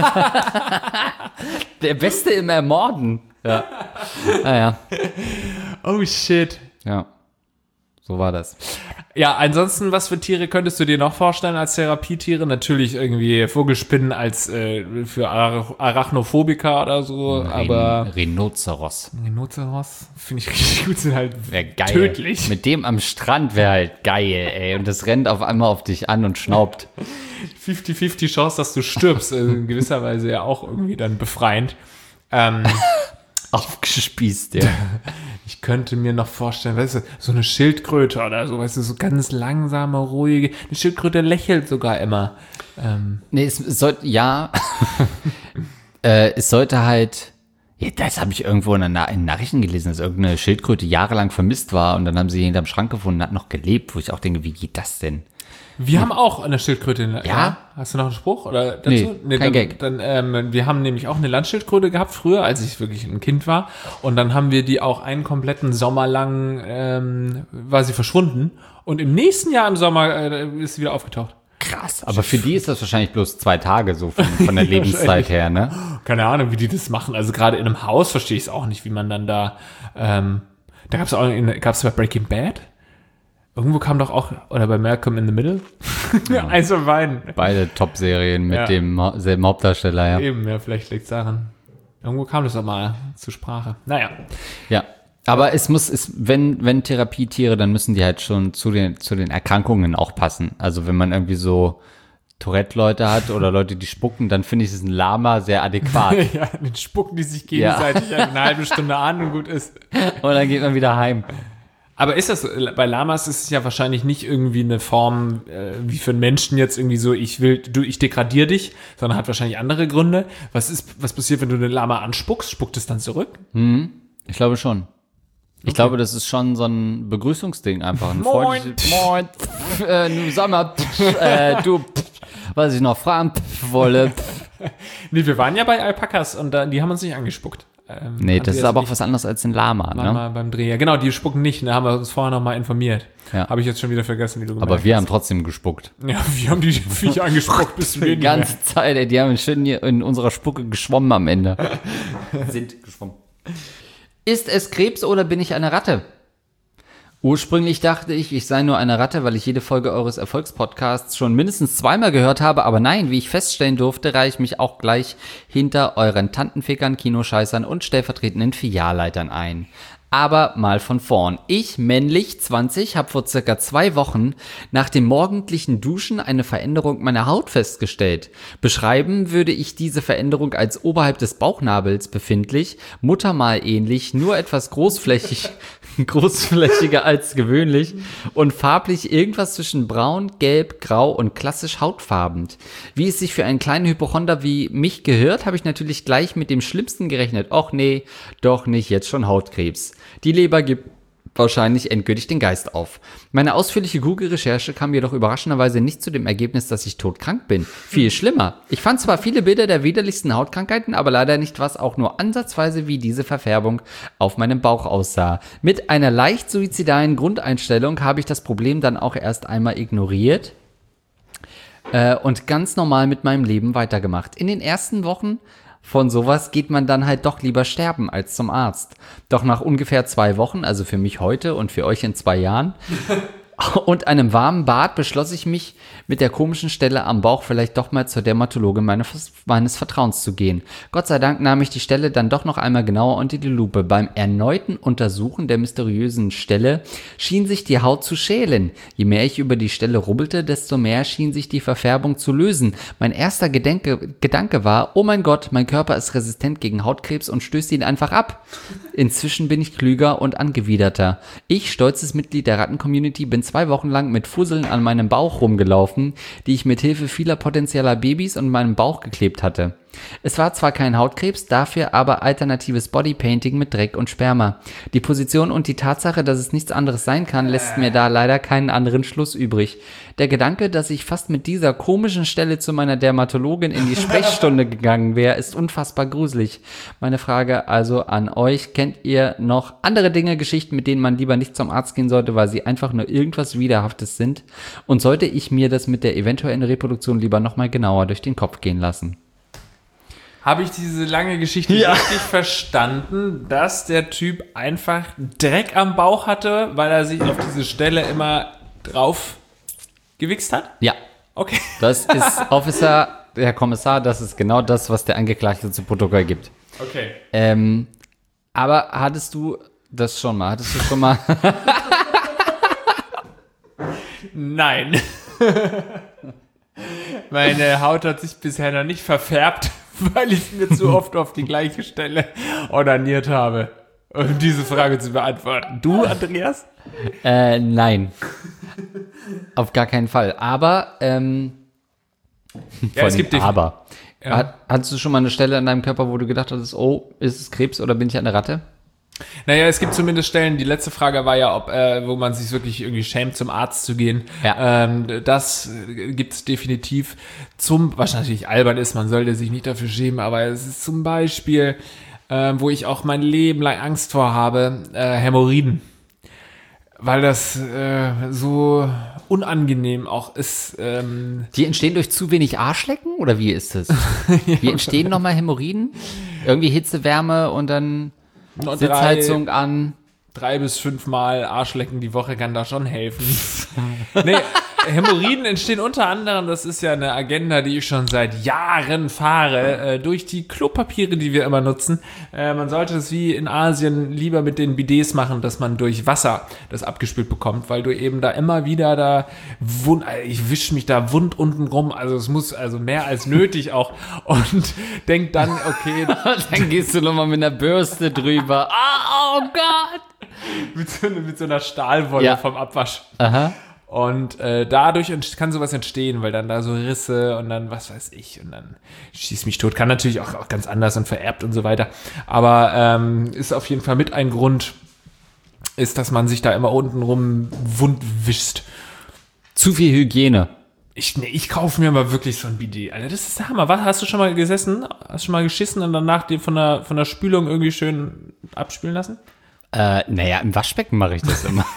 Der Beste im Ermorden. Ja. Naja, Oh shit. ja. So war das. Ja, ansonsten, was für Tiere könntest du dir noch vorstellen als Therapietiere? Natürlich irgendwie Vogelspinnen als äh, für Arach- Arachnophobiker oder so, aber Rhin- Rhinoceros. Rhinoceros finde ich richtig gut, sind halt Wäre geil. tödlich. Mit dem am Strand wäre halt geil, ey. Und das rennt auf einmal auf dich an und schnaubt. fünfzig fünfzig Chance, dass du stirbst. Also in gewisser Weise ja auch irgendwie dann befreiend. Ähm, Aufgespießt, ja. ich könnte mir noch vorstellen, weißt du, so eine Schildkröte oder so, weißt du, so ganz langsame, ruhige. Eine Schildkröte lächelt sogar immer. Ähm, Nee, es, es sollte, ja. äh, es sollte halt. Ja, das habe ich irgendwo in, einer, in Nachrichten gelesen, dass irgendeine Schildkröte jahrelang vermisst war und dann haben sie sie hinterm Schrank gefunden und hat noch gelebt, wo ich auch denke, wie geht das denn? wir haben auch eine Schildkröte. In, Ja? Hast du noch einen Spruch oder dazu? Nee, kein dann, Gag. Dann, ähm, wir haben nämlich auch eine Landschildkröte gehabt früher, als ich wirklich ein Kind war. Und dann haben wir die auch einen kompletten Sommer lang, ähm, war sie verschwunden. Und im nächsten Jahr im Sommer äh, ist sie wieder aufgetaucht. Krass. Aber für die ist das wahrscheinlich bloß zwei Tage so von, von der Lebenszeit her, ne? Keine Ahnung, wie die das machen. Also gerade in einem Haus verstehe ich es auch nicht, wie man dann da, ähm, da gab es auch, gab es bei Breaking Bad? Irgendwo kam doch auch, oder bei Malcolm in the Middle? Eins von beiden. Beide Top-Serien mit Ja. demselben Hauptdarsteller, ja. Eben, ja, vielleicht liegt es daran. Irgendwo kam das doch mal zur Sprache. Naja. Ja. Aber es muss, es, wenn, wenn Therapietiere, dann müssen die halt schon zu den, zu den Erkrankungen auch passen. Also wenn man irgendwie so Tourette-Leute hat oder Leute, die spucken, dann finde ich es ein Lama sehr adäquat. Ja, dann spucken die sich gegenseitig eine halbe Stunde an und gut ist. Und dann geht man wieder heim. Aber ist das, bei Lamas ist es ja wahrscheinlich nicht irgendwie eine Form, äh, wie für einen Menschen jetzt irgendwie so, ich will, du, ich degradiere dich, sondern hat wahrscheinlich andere Gründe. Was ist, was passiert, wenn du eine Lama anspuckst? Spuckt es dann zurück? Ich glaube schon. Ich glaube, das ist schon so ein Begrüßungsding einfach. Ein Moin. freundliches Moin. Pff, äh, du sag mal, pff, äh, du, pff, was ich noch fragen pff, wolle. Pff. Nee, wir waren ja bei Alpakas und da, die haben uns nicht angespuckt. Ähm, Nee, haben das die ist jetzt aber auch nicht. was anderes als ein Lama, War ne? mal beim Dreh. Ja, genau, die spucken nicht. Da haben wir uns vorher noch mal informiert. Ja. Habe ich jetzt schon wieder vergessen, wie du gemerkt Aber wir haben trotzdem gespuckt. hast. Ja, wir haben die Viecher angespuckt, bis du Die wenig ganze Zeit, ey, die haben schön hier in unserer Spucke geschwommen am Ende. Sind geschwommen. Ist es Krebs oder bin ich eine Ratte? Ursprünglich dachte ich, ich sei nur eine Ratte, weil ich jede Folge eures Erfolgspodcasts schon mindestens zweimal gehört habe, aber nein, wie ich feststellen durfte, reihe ich mich auch gleich hinter euren Tantenfickern, Kinoscheißern und stellvertretenden Filialleitern ein. Aber mal von vorn. Ich, männlich zwanzig, habe vor circa zwei Wochen nach dem morgendlichen Duschen eine Veränderung meiner Haut festgestellt. Beschreiben würde ich diese Veränderung als oberhalb des Bauchnabels befindlich, Muttermal ähnlich, nur etwas großflächig, großflächiger als gewöhnlich und farblich irgendwas zwischen braun, gelb, grau und klassisch hautfarbend. Wie es sich für einen kleinen Hypochonder wie mich gehört, habe ich natürlich gleich mit dem Schlimmsten gerechnet. Och nee, doch nicht jetzt schon Hautkrebs. Die Leber gibt wahrscheinlich endgültig den Geist auf. Meine ausführliche Google-Recherche kam jedoch überraschenderweise nicht zu dem Ergebnis, dass ich todkrank bin. Viel schlimmer. Ich fand zwar viele Bilder der widerlichsten Hautkrankheiten, aber leider nicht, was auch nur ansatzweise wie diese Verfärbung auf meinem Bauch aussah. Mit einer leicht suizidalen Grundeinstellung habe ich das Problem dann auch erst einmal ignoriert äh, und ganz normal mit meinem Leben weitergemacht. In den ersten Wochen von sowas geht man dann halt doch lieber sterben als zum Arzt. Doch nach ungefähr zwei Wochen, also für mich heute und für euch in zwei Jahren, und einem warmen Bad beschloss ich mich, mit der komischen Stelle am Bauch vielleicht doch mal zur Dermatologin meines, meines Vertrauens zu gehen. Gott sei Dank nahm ich die Stelle dann doch noch einmal genauer unter die Lupe. Beim erneuten Untersuchen der mysteriösen Stelle schien sich die Haut zu schälen. Je mehr ich über die Stelle rubbelte, desto mehr schien sich die Verfärbung zu lösen. Mein erster Gedenke, Gedanke war, oh mein Gott, mein Körper ist resistent gegen Hautkrebs und stößt ihn einfach ab. Inzwischen bin ich klüger und angewiderter. Ich, stolzes Mitglied der Ratten-Community, bin zwei Wochen lang mit Fusseln an meinem Bauch rumgelaufen, die ich mit Hilfe vieler potenzieller Babys und meinem Bauch geklebt hatte. Es war zwar kein Hautkrebs, dafür aber alternatives Bodypainting mit Dreck und Sperma. Die Position und die Tatsache, dass es nichts anderes sein kann, lässt mir da leider keinen anderen Schluss übrig. Der Gedanke, dass ich fast mit dieser komischen Stelle zu meiner Dermatologin in die Sprechstunde gegangen wäre, ist unfassbar gruselig. Meine Frage also an euch, kennt ihr noch andere Dinge, Geschichten, mit denen man lieber nicht zum Arzt gehen sollte, weil sie einfach nur irgendwas Widerhaftes sind? Und sollte ich mir das mit der eventuellen Reproduktion lieber nochmal genauer durch den Kopf gehen lassen? Habe ich diese lange Geschichte Ja. richtig verstanden, dass der Typ einfach Dreck am Bauch hatte, weil er sich auf diese Stelle immer drauf gewichst hat? Ja, Okay. das ist Officer, Herr Kommissar, das ist genau das, was der Angeklagte zu Protokoll gibt. Okay. Ähm, aber hattest du das schon mal? Hattest du schon mal? Nein. Meine Haut hat sich bisher noch nicht verfärbt, weil ich mir zu oft auf die gleiche Stelle ordiniert habe, um diese Frage zu beantworten. Du, Andreas? äh, nein. Auf gar keinen Fall. Aber, ähm, Ja, es gibt die die- aber. Ja. Hat, hattest du schon mal eine Stelle an deinem Körper, wo du gedacht hast, oh, ist es Krebs oder bin ich eine Ratte? Naja, es gibt zumindest Stellen, die letzte Frage war ja, ob, äh, wo man sich wirklich irgendwie schämt, zum Arzt zu gehen. Ja. Ähm, das gibt es definitiv. Zum, was natürlich albern ist, man sollte sich nicht dafür schämen, aber es ist zum Beispiel, ähm, wo ich auch mein Leben lang Angst vor habe, äh, Hämorrhoiden. Weil das äh, so unangenehm auch ist. Ähm, Die entstehen durch zu wenig Arschlecken oder wie ist das? Wie entstehen nochmal Hämorrhoiden? Irgendwie Hitze, Wärme und dann nur Sitzheizung an. drei bis fünf Mal Arschlecken die Woche kann da schon helfen. Nee, Hämorrhoiden entstehen unter anderem, das ist ja eine Agenda, die ich schon seit Jahren fahre, äh, durch die Klopapiere, die wir immer nutzen. Äh, man sollte es wie in Asien lieber mit den Bidets machen, dass man durch Wasser das abgespült bekommt, weil du eben da immer wieder da wund, ich wische mich da wund unten rum, also es muss also mehr als nötig auch und denk dann, okay, Dann gehst du nochmal mit einer Bürste drüber. Ah, oh Gott! mit so, mit so einer Stahlwolle Ja. vom Abwasch. Aha. Und äh, dadurch ent- kann sowas entstehen, weil dann da so Risse und dann was weiß ich und dann schieß mich tot. Kann natürlich auch, auch ganz anders und vererbt und so weiter. Aber ähm, ist auf jeden Fall mit ein Grund, ist, dass man sich da immer unten rum wund wischt. Zu viel Hygiene. Ich, nee, ich kaufe mir mal wirklich so ein Bidet. Alter, das ist der Hammer. Was, hast du schon mal gesessen? Hast du schon mal geschissen und danach den von der, von der Spülung irgendwie schön abspülen lassen? Äh, naja, im Waschbecken mache ich das immer.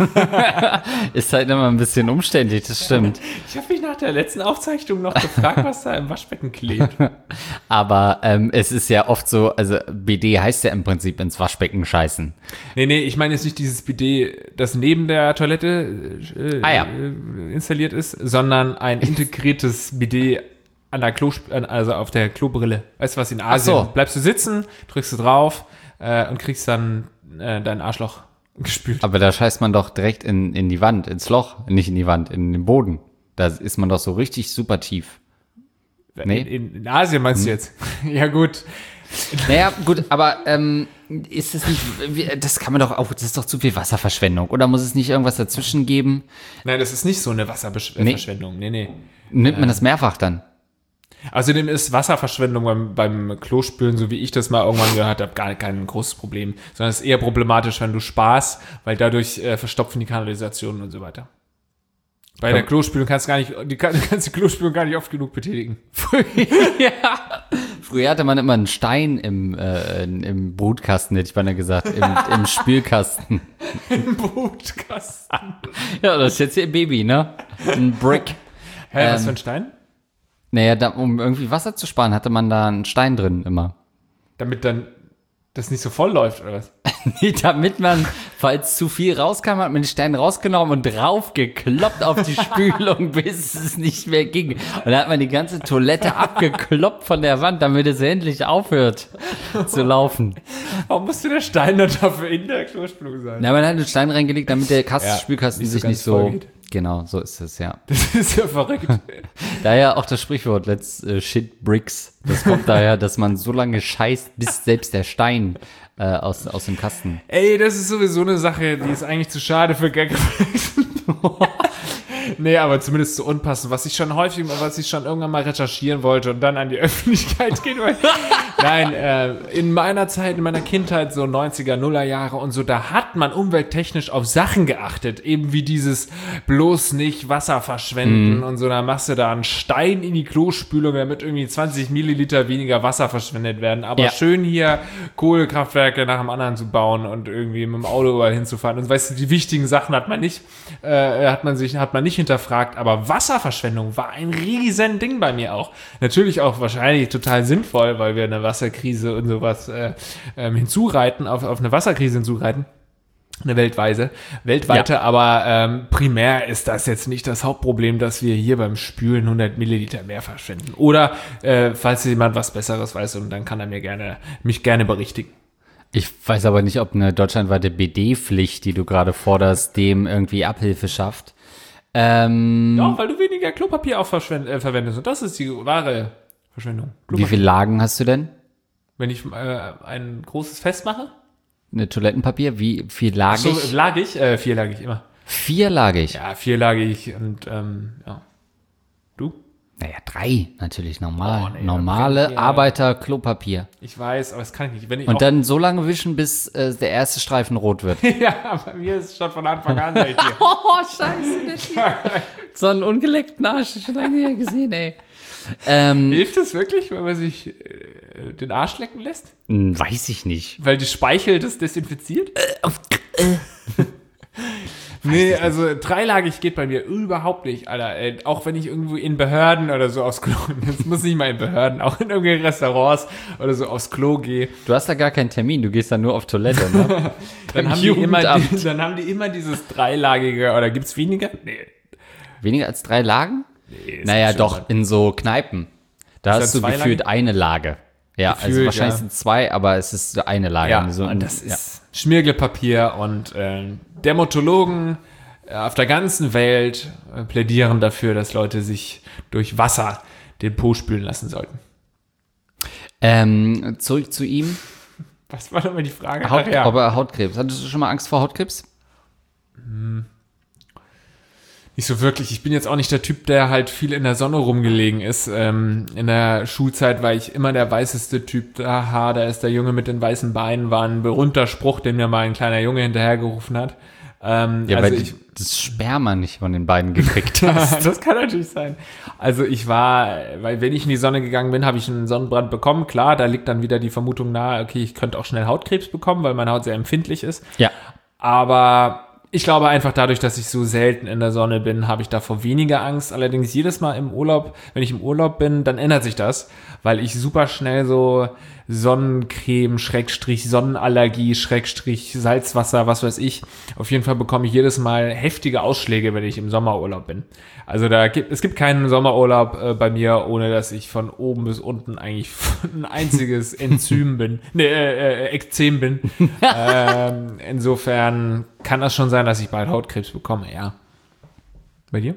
Ist halt immer ein bisschen umständlich, das stimmt. Ich habe mich nach der letzten Aufzeichnung noch gefragt, was da im Waschbecken klebt. Aber ähm, es ist ja oft so, also B D heißt ja im Prinzip ins Waschbecken scheißen. Nee, nee, ich meine jetzt nicht dieses Bidet, das neben der Toilette äh, Ah, ja. äh, installiert ist, sondern ein integriertes Bidet an der Klo, also auf der Klobrille. Weißt du was, in Asien so. bleibst du sitzen, drückst du drauf äh, und kriegst dann äh, dein Arschloch gespült. Aber da scheißt man doch direkt in, in die Wand, ins Loch, nicht in die Wand, in den Boden. Da ist man doch so richtig super tief. Nee. In, in, in Asien meinst du jetzt? Ja gut. Naja, gut, aber ähm, ist es nicht, wie- das kann man doch auch, das ist doch zu viel Wasserverschwendung. Oder muss es nicht irgendwas dazwischen geben? Nein, das ist nicht so eine Wasserverschwendung. Nee, nee. Nimmt man das mehrfach dann? Außerdem ist Wasserverschwendung beim, beim Klospülen, so wie ich das mal irgendwann gehört habe, gar kein großes Problem. Sondern es ist eher problematisch, wenn du sparst, weil dadurch äh, verstopfen die Kanalisationen und so weiter. Bei der Klospülung kannst du gar nicht, die, kann- du kannst die Klospülung gar nicht oft genug betätigen. Früher hatte man immer einen Stein im, äh, im Brutkasten, hätte ich beinahe gesagt, im, im Spülkasten. Im Brutkasten. Ja, das ist jetzt hier ein Baby, ne? Ein Brick. Hä, was Ähm, für ein Stein? Naja, da, um irgendwie Wasser zu sparen, hatte man da einen Stein drin immer. Damit dann das nicht so voll läuft, oder was? Nee, damit man, falls zu viel rauskam, hat man den Stein rausgenommen und draufgekloppt auf die Spülung, bis es nicht mehr ging. Und dann hat man die ganze Toilette abgekloppt von der Wand, damit es endlich aufhört zu laufen. Warum musste der Stein dann dafür in der Klospülung sein? Na, man hat den Stein reingelegt, damit der Kasten, Ja, Spülkasten nicht so sich ganz nicht voll so... geht. Genau, so ist es, ja. Das ist ja verrückt. Daher auch das Sprichwort, let's uh, shit bricks. Das kommt daher, dass man so lange scheißt, bis selbst der Stein äh, aus, aus dem Kasten. Ey, das ist sowieso eine Sache, die ist eigentlich zu schade für Gag. Nee, aber zumindest zu unpassend, was ich schon häufig, was ich schon irgendwann mal recherchieren wollte und dann an die Öffentlichkeit gehen wollte. Nein, äh, in meiner Zeit, in meiner Kindheit, so neunziger, Nuller Jahre und so, da hat man umwelttechnisch auf Sachen geachtet, eben wie dieses bloß nicht Wasser verschwenden Mhm. und so, da machst du da einen Stein in die Klospülung, damit irgendwie zwanzig Milliliter weniger Wasser verschwendet werden, aber Ja. schön hier Kohlekraftwerke nach dem anderen zu bauen und irgendwie mit dem Auto überall hinzufahren und weißt du, die wichtigen Sachen hat man nicht, äh, hat man sich, hat man nicht hinterfragt, aber Wasserverschwendung war ein riesen Ding bei mir auch. Natürlich auch wahrscheinlich total sinnvoll, weil wir eine Wasserkrise und sowas äh, ähm, hinzureiten, auf, auf eine Wasserkrise hinzureiten. Eine weltweise, weltweite, Ja. aber ähm, primär ist das jetzt nicht das Hauptproblem, dass wir hier beim Spülen hundert Milliliter mehr verschwenden. Oder äh, falls jemand was Besseres weiß, und dann kann er mir gerne, mich gerne berichtigen. Ich weiß aber nicht, ob eine deutschlandweite B D-Pflicht, die du gerade forderst, dem irgendwie Abhilfe schafft. Ähm, Ja, weil du weniger Klopapier auch verschwend- äh, verwendest. Und das ist die wahre Verschwendung. Wie viele Lagen hast du denn? Wenn ich äh, ein großes Fest mache? Eine Toilettenpapier? Wie viel lagig? So, lagig? Äh, vierlagig immer. Vierlagig? Ja, vierlagig und, ähm, ja. Du? Naja, drei natürlich, normal. Oh, nee, Normale okay, ja. Arbeiter-Klopapier. Ich weiß, aber das kann ich nicht. Wenn ich Und auch, dann so lange wischen, bis äh, der erste Streifen rot wird. ja, bei mir ist es schon von Anfang an sag ich dir. Oh, scheiße, der Typ. So einen ungeleckten Arsch, schon lange nicht mehr gesehen, ey. Ähm, Hilft es wirklich, wenn man sich äh, den Arsch lecken lässt? hm, weiß ich nicht. Weil die Speichel das desinfiziert? Nee, also dreilagig geht bei mir überhaupt nicht, Alter. Äh, auch wenn ich irgendwo in Behörden oder so aufs Klo, das muss nicht mal in Behörden, auch in irgendwelchen Restaurants oder so aufs Klo gehe, Du hast da gar keinen Termin, du gehst dann nur auf Toilette, ne? dann haben, die immer, die, dann haben die immer dieses dreilagige, oder gibt's weniger? Nee. Weniger als drei Lagen? nee ist Naja, nicht doch, schlimm. in so Kneipen. Da Ist hast das du gefühlt zweilagig? eine Lage. Ja, also Gefühlt, wahrscheinlich ja. sind zwei, aber es ist so eine Lage. Ja, so, und das ja. ist Schmirgelpapier und äh, Dermatologen äh, auf der ganzen Welt äh, plädieren dafür, dass Leute sich durch Wasser den Po spülen lassen sollten. Ähm, zurück zu ihm. Was war nochmal die Frage? Haut, Ach ja. Ob er Hautkrebs. Hattest du schon mal Angst vor Hautkrebs? Nicht so wirklich. Ich bin jetzt auch nicht der Typ, der halt viel in der Sonne rumgelegen ist. Ähm, in der Schulzeit war ich immer der weißeste Typ. Aha, da ist der Junge mit den weißen Beinen, war ein berühmter Spruch, den mir mal ein kleiner Junge hinterhergerufen hat. Ähm, Ja, also weil ich, du das Sperma nicht von den beiden gekriegt hast. das kann natürlich sein. Also ich war, weil wenn ich in die Sonne gegangen bin, habe ich einen Sonnenbrand bekommen. Klar, da liegt dann wieder die Vermutung nahe, okay, ich könnte auch schnell Hautkrebs bekommen, weil meine Haut sehr empfindlich ist. Ja. Aber ich glaube einfach dadurch, dass ich so selten in der Sonne bin, habe ich davor weniger Angst. Allerdings jedes Mal im Urlaub, wenn ich im Urlaub bin, dann ändert sich das, weil ich super schnell so Sonnencreme, Schrägstrich, Sonnenallergie, Schrägstrich, Salzwasser, was weiß ich. Auf jeden Fall bekomme ich jedes Mal heftige Ausschläge, wenn ich im Sommerurlaub bin. Also da gibt, es gibt keinen Sommerurlaub äh, bei mir, ohne dass ich von oben bis unten eigentlich ein einziges Enzym bin, ne, äh, äh, Ekzem bin. ähm, insofern kann das schon sein, dass ich bald Hautkrebs bekomme, ja. Bei dir?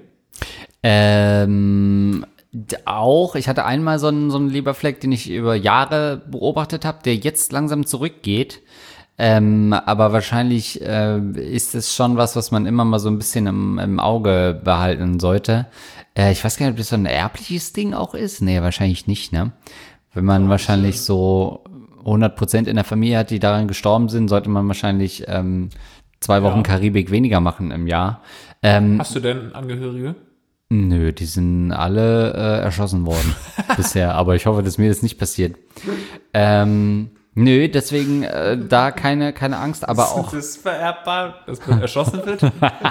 Ähm, d- auch, ich hatte einmal so einen, so einen Leberfleck, den ich über Jahre beobachtet habe, der jetzt langsam zurückgeht. Ähm, aber wahrscheinlich äh, ist es schon was, was man immer mal so ein bisschen im, im Auge behalten sollte. Äh, ich weiß gar nicht, ob das so ein erbliches Ding auch ist. Nee, wahrscheinlich nicht, ne? Wenn man wahrscheinlich so hundert Prozent in der Familie hat, die daran gestorben sind, sollte man wahrscheinlich ähm, zwei Wochen Ja. Karibik weniger machen im Jahr. Ähm, Hast du denn Angehörige? Nö, die sind alle äh, erschossen worden bisher, aber ich hoffe, dass mir das nicht passiert. Ähm, nö, deswegen äh, da keine keine Angst, aber auch Das ist vererbbar, dass man erschossen wird.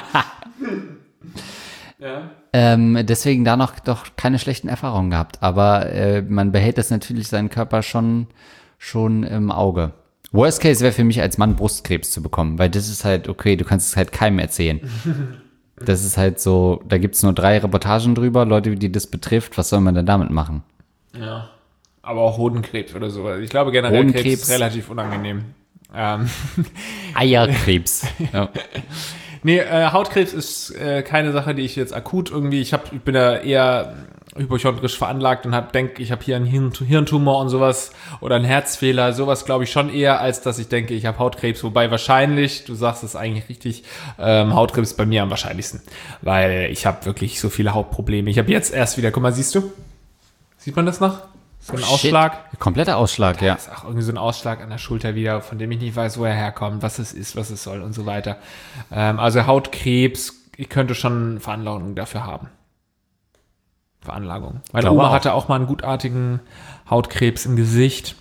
Ja. ähm, deswegen da noch doch keine schlechten Erfahrungen gehabt. Aber äh, man behält das natürlich seinen Körper schon schon im Auge. Worst Case wäre für mich als Mann Brustkrebs zu bekommen, weil das ist halt, okay, du kannst es halt keinem erzählen. Das ist halt so, da gibt es nur drei Reportagen drüber, Leute, die das betrifft, was soll man denn damit machen? Ja. Aber auch Hodenkrebs oder so. Ich glaube generell Hodenkrebs. Krebs ist relativ unangenehm. Ähm. Eierkrebs. Ja. Nee, äh, Hautkrebs ist äh, keine Sache, die ich jetzt akut irgendwie, ich, hab, ich bin da eher hypochondrisch veranlagt und hab, denke, ich habe hier einen Hirn, Hirntumor und sowas oder einen Herzfehler, sowas glaube ich schon eher, als dass ich denke, ich habe Hautkrebs, wobei wahrscheinlich, du sagst es eigentlich richtig, ähm, Hautkrebs ist bei mir am wahrscheinlichsten, weil ich habe wirklich so viele Hautprobleme. Ich habe jetzt erst wieder, guck mal, siehst du? Sieht man das noch? So ein Shit. Ausschlag. Kompletter Ausschlag, ja. Das ist auch irgendwie so ein Ausschlag an der Schulter wieder, von dem ich nicht weiß, wo er herkommt, was es ist, was es soll und so weiter. Ähm, also Hautkrebs, ich könnte schon Veranlagung dafür haben. Veranlagung. Meine Glaube Oma auch. hatte auch mal einen gutartigen Hautkrebs im Gesicht.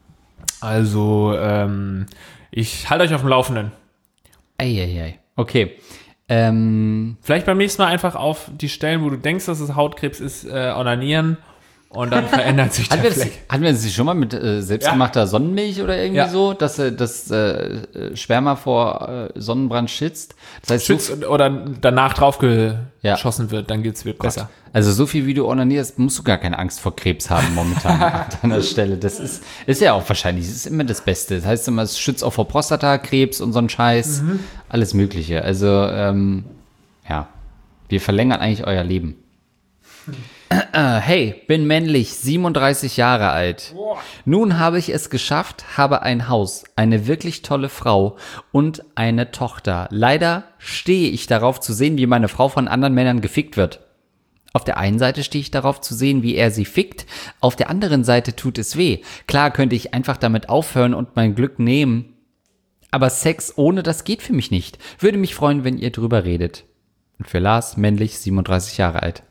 Also ähm, ich halte euch auf dem Laufenden. Eieiei. Okay. Ähm, Vielleicht beim nächsten Mal einfach auf die Stellen, wo du denkst, dass es Hautkrebs ist, äh, onanieren. Und dann verändert sich der hatten, wir das, Fleck. hatten wir das schon mal mit äh, selbstgemachter Sonnenmilch oder irgendwie Ja. so, dass äh, das äh, Sperma vor äh, Sonnenbrand schützt? Das heißt, Schützt so, oder danach drauf Ja. geschossen wird, dann geht's wird besser. also so viel wie du onanierst, musst du gar keine Angst vor Krebs haben momentan an deiner Stelle. Das ist, ist ja auch wahrscheinlich, das ist immer das Beste. Das heißt immer, es schützt auch vor Prostatakrebs und so ein Scheiß, Mhm. alles Mögliche. Also, ähm, ja, wir verlängern eigentlich euer Leben. Äh, hey, bin männlich, siebenunddreißig Jahre alt. Nun habe ich es geschafft, habe ein Haus, eine wirklich tolle Frau und eine Tochter. Leider stehe ich darauf zu sehen, wie meine Frau von anderen Männern gefickt wird. Auf der einen Seite stehe ich darauf zu sehen, wie er sie fickt, auf der anderen Seite tut es weh. Klar könnte ich einfach damit aufhören und mein Glück nehmen, aber Sex ohne das geht für mich nicht. Würde mich freuen, wenn ihr drüber redet. Und für Lars, männlich, siebenunddreißig Jahre alt.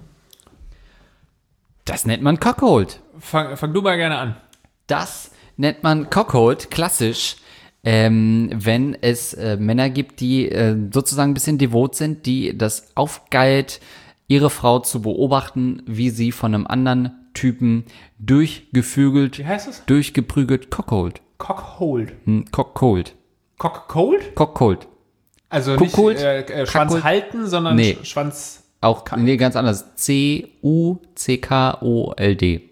Das nennt man Cockhold. Fang, fang du mal gerne an. Das nennt man Cockhold, klassisch, ähm, wenn es äh, Männer gibt, die äh, sozusagen ein bisschen devot sind, die das aufgeilt, ihre Frau zu beobachten, wie sie von einem anderen Typen durchgefügelt, Wie heißt es? durchgeprügelt, Cockhold. Cockhold. Hm, Cockhold. Cockcold? Cockhold. Also Cockhold? nicht äh, äh, Schwanz Cockhold? halten, sondern Nee. Sch- Schwanz... Auch, nee, ganz anders. C U C K O L D.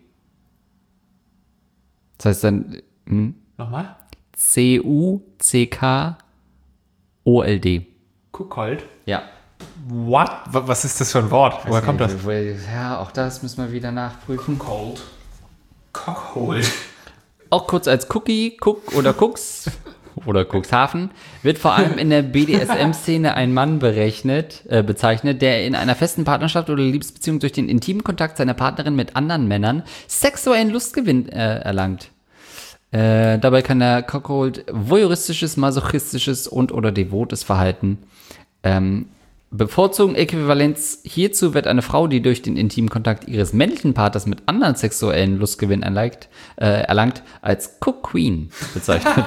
Das heißt dann hm, Nochmal? C U C K O L D. Cockhold? Ja. What? Wa- Was ist das für ein Wort? Woher kommt das? Ja, auch das müssen wir wieder nachprüfen. Cold. Cockhold. Auch kurz als Cookie, Cook oder Cooks oder Cuxhaven wird vor allem in der B D S M-Szene ein Mann berechnet, äh, bezeichnet, der in einer festen Partnerschaft oder Liebesbeziehung durch den intimen Kontakt seiner Partnerin mit anderen Männern sexuellen Lustgewinn äh, erlangt. Äh, dabei kann der Cockhold voyeuristisches, masochistisches und oder devotes Verhalten ähm, bevorzugen. Äquivalenz hierzu wird eine Frau, die durch den intimen Kontakt ihres männlichen Partners mit anderen sexuellen Lustgewinn erlangt, äh, erlangt als Cook Queen bezeichnet.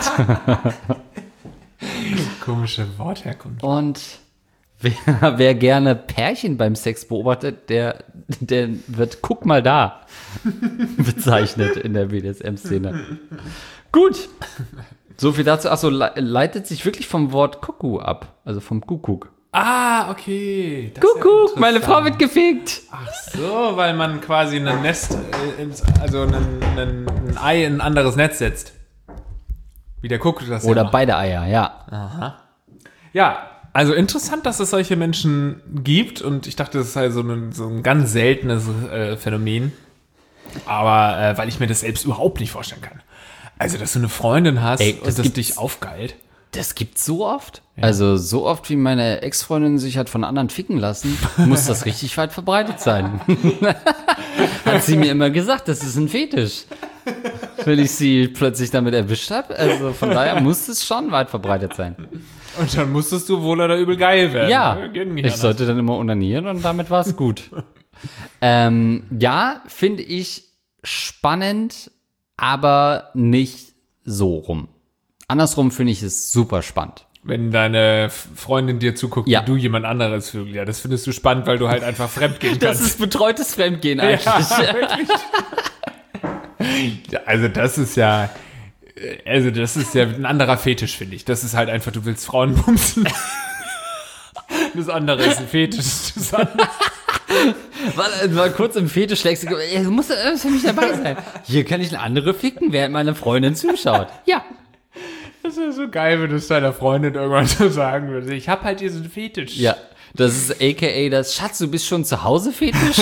Komische Wortherkunft. Und wer, wer gerne Pärchen beim Sex beobachtet, der, der wird Guck mal da bezeichnet in der B D S M-Szene. Gut. So viel dazu. Achso, le leitet sich wirklich vom Wort Kuckuck ab. Also vom Kuckuck. Ah, okay. Das ist ja Kuckuck, meine Frau interessant. wird gefickt. Ach so, weil man quasi ein Nest, äh, ins, also ein, ein, ein Ei in ein anderes Netz setzt. Wie der Kuckuck das Oder ja macht. beide Eier, ja. Ja, also interessant, dass es solche Menschen gibt und ich dachte, das ist halt so ein, so ein ganz seltenes äh, Phänomen. Aber äh, weil ich mir das selbst überhaupt nicht vorstellen kann. Also, dass du eine Freundin hast Ey, und das das gibt's- dich aufgeilt. Das gibt's so oft? Also so oft, wie meine Ex-Freundin sich hat von anderen ficken lassen, muss das richtig weit verbreitet sein. Hat sie mir immer gesagt, das ist ein Fetisch. Wenn ich sie plötzlich damit erwischt habe. Also von daher muss es schon weit verbreitet sein. Und dann musstest du wohl oder übel geil werden. Ja, Geht nicht ich anders. sollte dann immer onanieren und damit war es gut. ähm, ja, finde ich spannend, aber nicht so rum. Andersrum finde ich es super spannend. Wenn deine Freundin dir zuguckt, Ja. wie du jemand anderes vögel. Ja, das findest du spannend, weil du halt einfach fremdgehen Das kannst. ist betreutes Fremdgehen eigentlich. Ja, wirklich. Ja, also das ist ja, Also das ist ja ein anderer Fetisch, finde ich. Das ist halt einfach, du willst Frauen bumsen. Das andere ist ein Fetisch. Das andere Mal, mal kurz im Fetisch schlägst du, ey, du musst äh, für mich dabei sein. Hier kann ich eine andere ficken, während meine Freundin zuschaut. Ja. Das ist so geil, wenn du es deiner Freundin irgendwann so sagen würdest. Ich hab halt diesen Fetisch. Ja, das ist a k a das Schatz, du bist schon zu Hause Fetisch.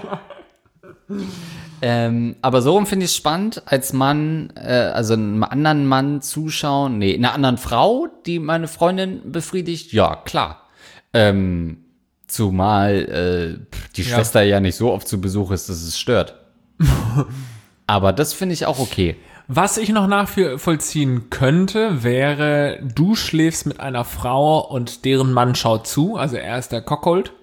ähm, aber so rum finde ich es spannend, als Mann, äh, also einem anderen Mann zuschauen, nee, einer anderen Frau, die meine Freundin befriedigt, ja, klar. Ähm, zumal äh, die Ja. Schwester ja nicht so oft zu Besuch ist, dass es stört. Aber das finde ich auch okay. Was ich noch nachvollziehen könnte, wäre, du schläfst mit einer Frau und deren Mann schaut zu, also er ist der Cockhold.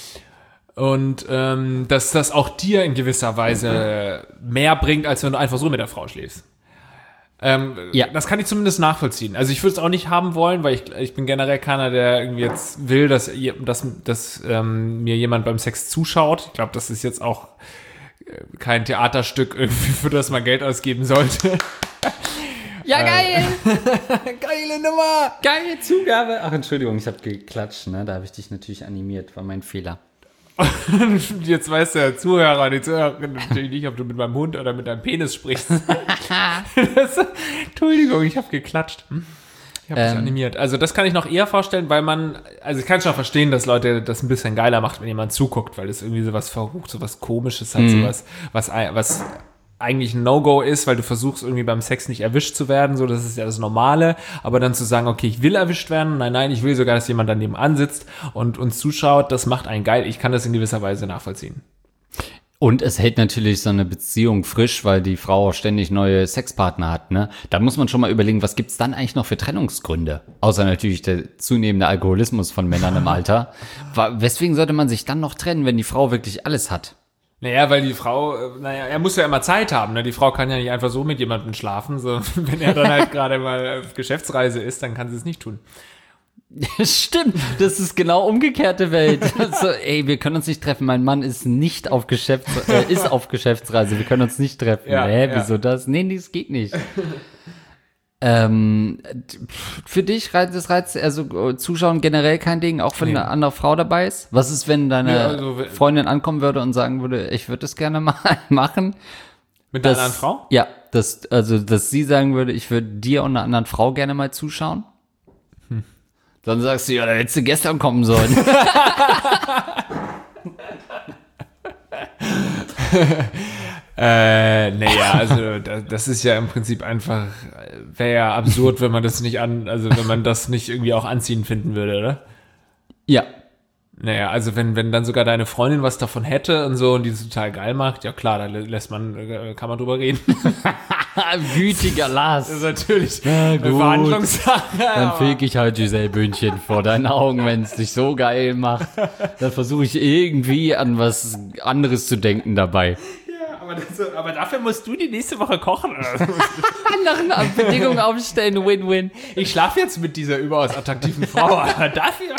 Und ähm, dass das auch dir in gewisser Weise mehr bringt, als wenn du einfach so mit der Frau schläfst. Ähm, Ja. Das kann ich zumindest nachvollziehen. Also ich würde es auch nicht haben wollen, weil ich, ich bin generell keiner, der irgendwie jetzt will, dass, je- dass, dass ähm, mir jemand beim Sex zuschaut. Ich glaube, das ist jetzt auch äh, kein Theaterstück, irgendwie, für das man Geld ausgeben sollte. Ja, geil! Geile Nummer! Geile Zugabe! Ach, Entschuldigung, ich habe geklatscht, ne? Da habe ich dich natürlich animiert, war mein Fehler. Jetzt weiß der Zuhörer, die Zuhörerin natürlich nicht, ob du mit meinem Hund oder mit deinem Penis sprichst. das, Entschuldigung, ich habe geklatscht. Hm? Ich habe dich Ähm. animiert. Also das kann ich noch eher vorstellen, weil man, also ich kann schon verstehen, dass Leute das ein bisschen geiler macht, wenn jemand zuguckt, weil das irgendwie sowas verrucht, sowas Komisches hat, sowas, was, was eigentlich ein No-Go ist, weil du versuchst irgendwie beim Sex nicht erwischt zu werden, so, das ist ja das Normale, aber dann zu sagen, okay, ich will erwischt werden, nein, nein, ich will sogar, dass jemand daneben ansitzt und uns zuschaut, das macht einen geil, ich kann das in gewisser Weise nachvollziehen. Und es hält natürlich so eine Beziehung frisch, weil die Frau ständig neue Sexpartner hat, ne? Da muss man schon mal überlegen, was gibt's dann eigentlich noch für Trennungsgründe? Außer natürlich der zunehmende Alkoholismus von Männern im Alter. Wa- Weswegen sollte man sich dann noch trennen, wenn die Frau wirklich alles hat? Naja, weil die Frau, äh, naja, er muss ja immer Zeit haben, ne? Die Frau kann ja nicht einfach so mit jemandem schlafen, so, wenn er dann halt gerade mal auf Geschäftsreise ist, dann kann sie es nicht tun. Stimmt, das ist genau umgekehrte Welt. So, ey, wir können uns nicht treffen. Mein Mann ist nicht auf Geschäfts äh, ist auf Geschäftsreise. Wir können uns nicht treffen. Ja, Hä, ja. wieso das? Nee, nee, das geht nicht. ähm, für dich reizt das reizt also äh, Zuschauen generell kein Ding, auch wenn Nee. eine andere Frau dabei ist. Was ist, wenn deine Ja, also, wenn- Freundin ankommen würde und sagen würde, ich würde das gerne mal machen? Mit der Das- anderen Frau? Ja, das, also, dass sie sagen würde, ich würde dir und einer anderen Frau gerne mal zuschauen. Hm. Dann sagst du, ja, da hättest du gestern kommen sollen. Äh, naja, also das, das ist ja im Prinzip einfach, wäre ja absurd, wenn man das nicht an, also wenn man das nicht irgendwie auch anziehend finden würde, oder? Ja. Naja, also wenn, wenn dann sogar deine Freundin was davon hätte und so und die es total geil macht, ja klar, da lä- lässt man, äh, kann man drüber reden. Gütiger Lars. Das ist natürlich Na eine gut. Verhandlungssache. Dann aber- feg ich halt Giselle Bündchen vor deinen Augen, wenn es dich so geil macht. Dann versuche ich irgendwie an was anderes zu denken dabei. Ja, aber, das, aber dafür musst du die nächste Woche kochen. Nach Bedingungen aufstellen, Win-Win. Ich schlafe jetzt mit dieser überaus attraktiven Frau, aber dafür...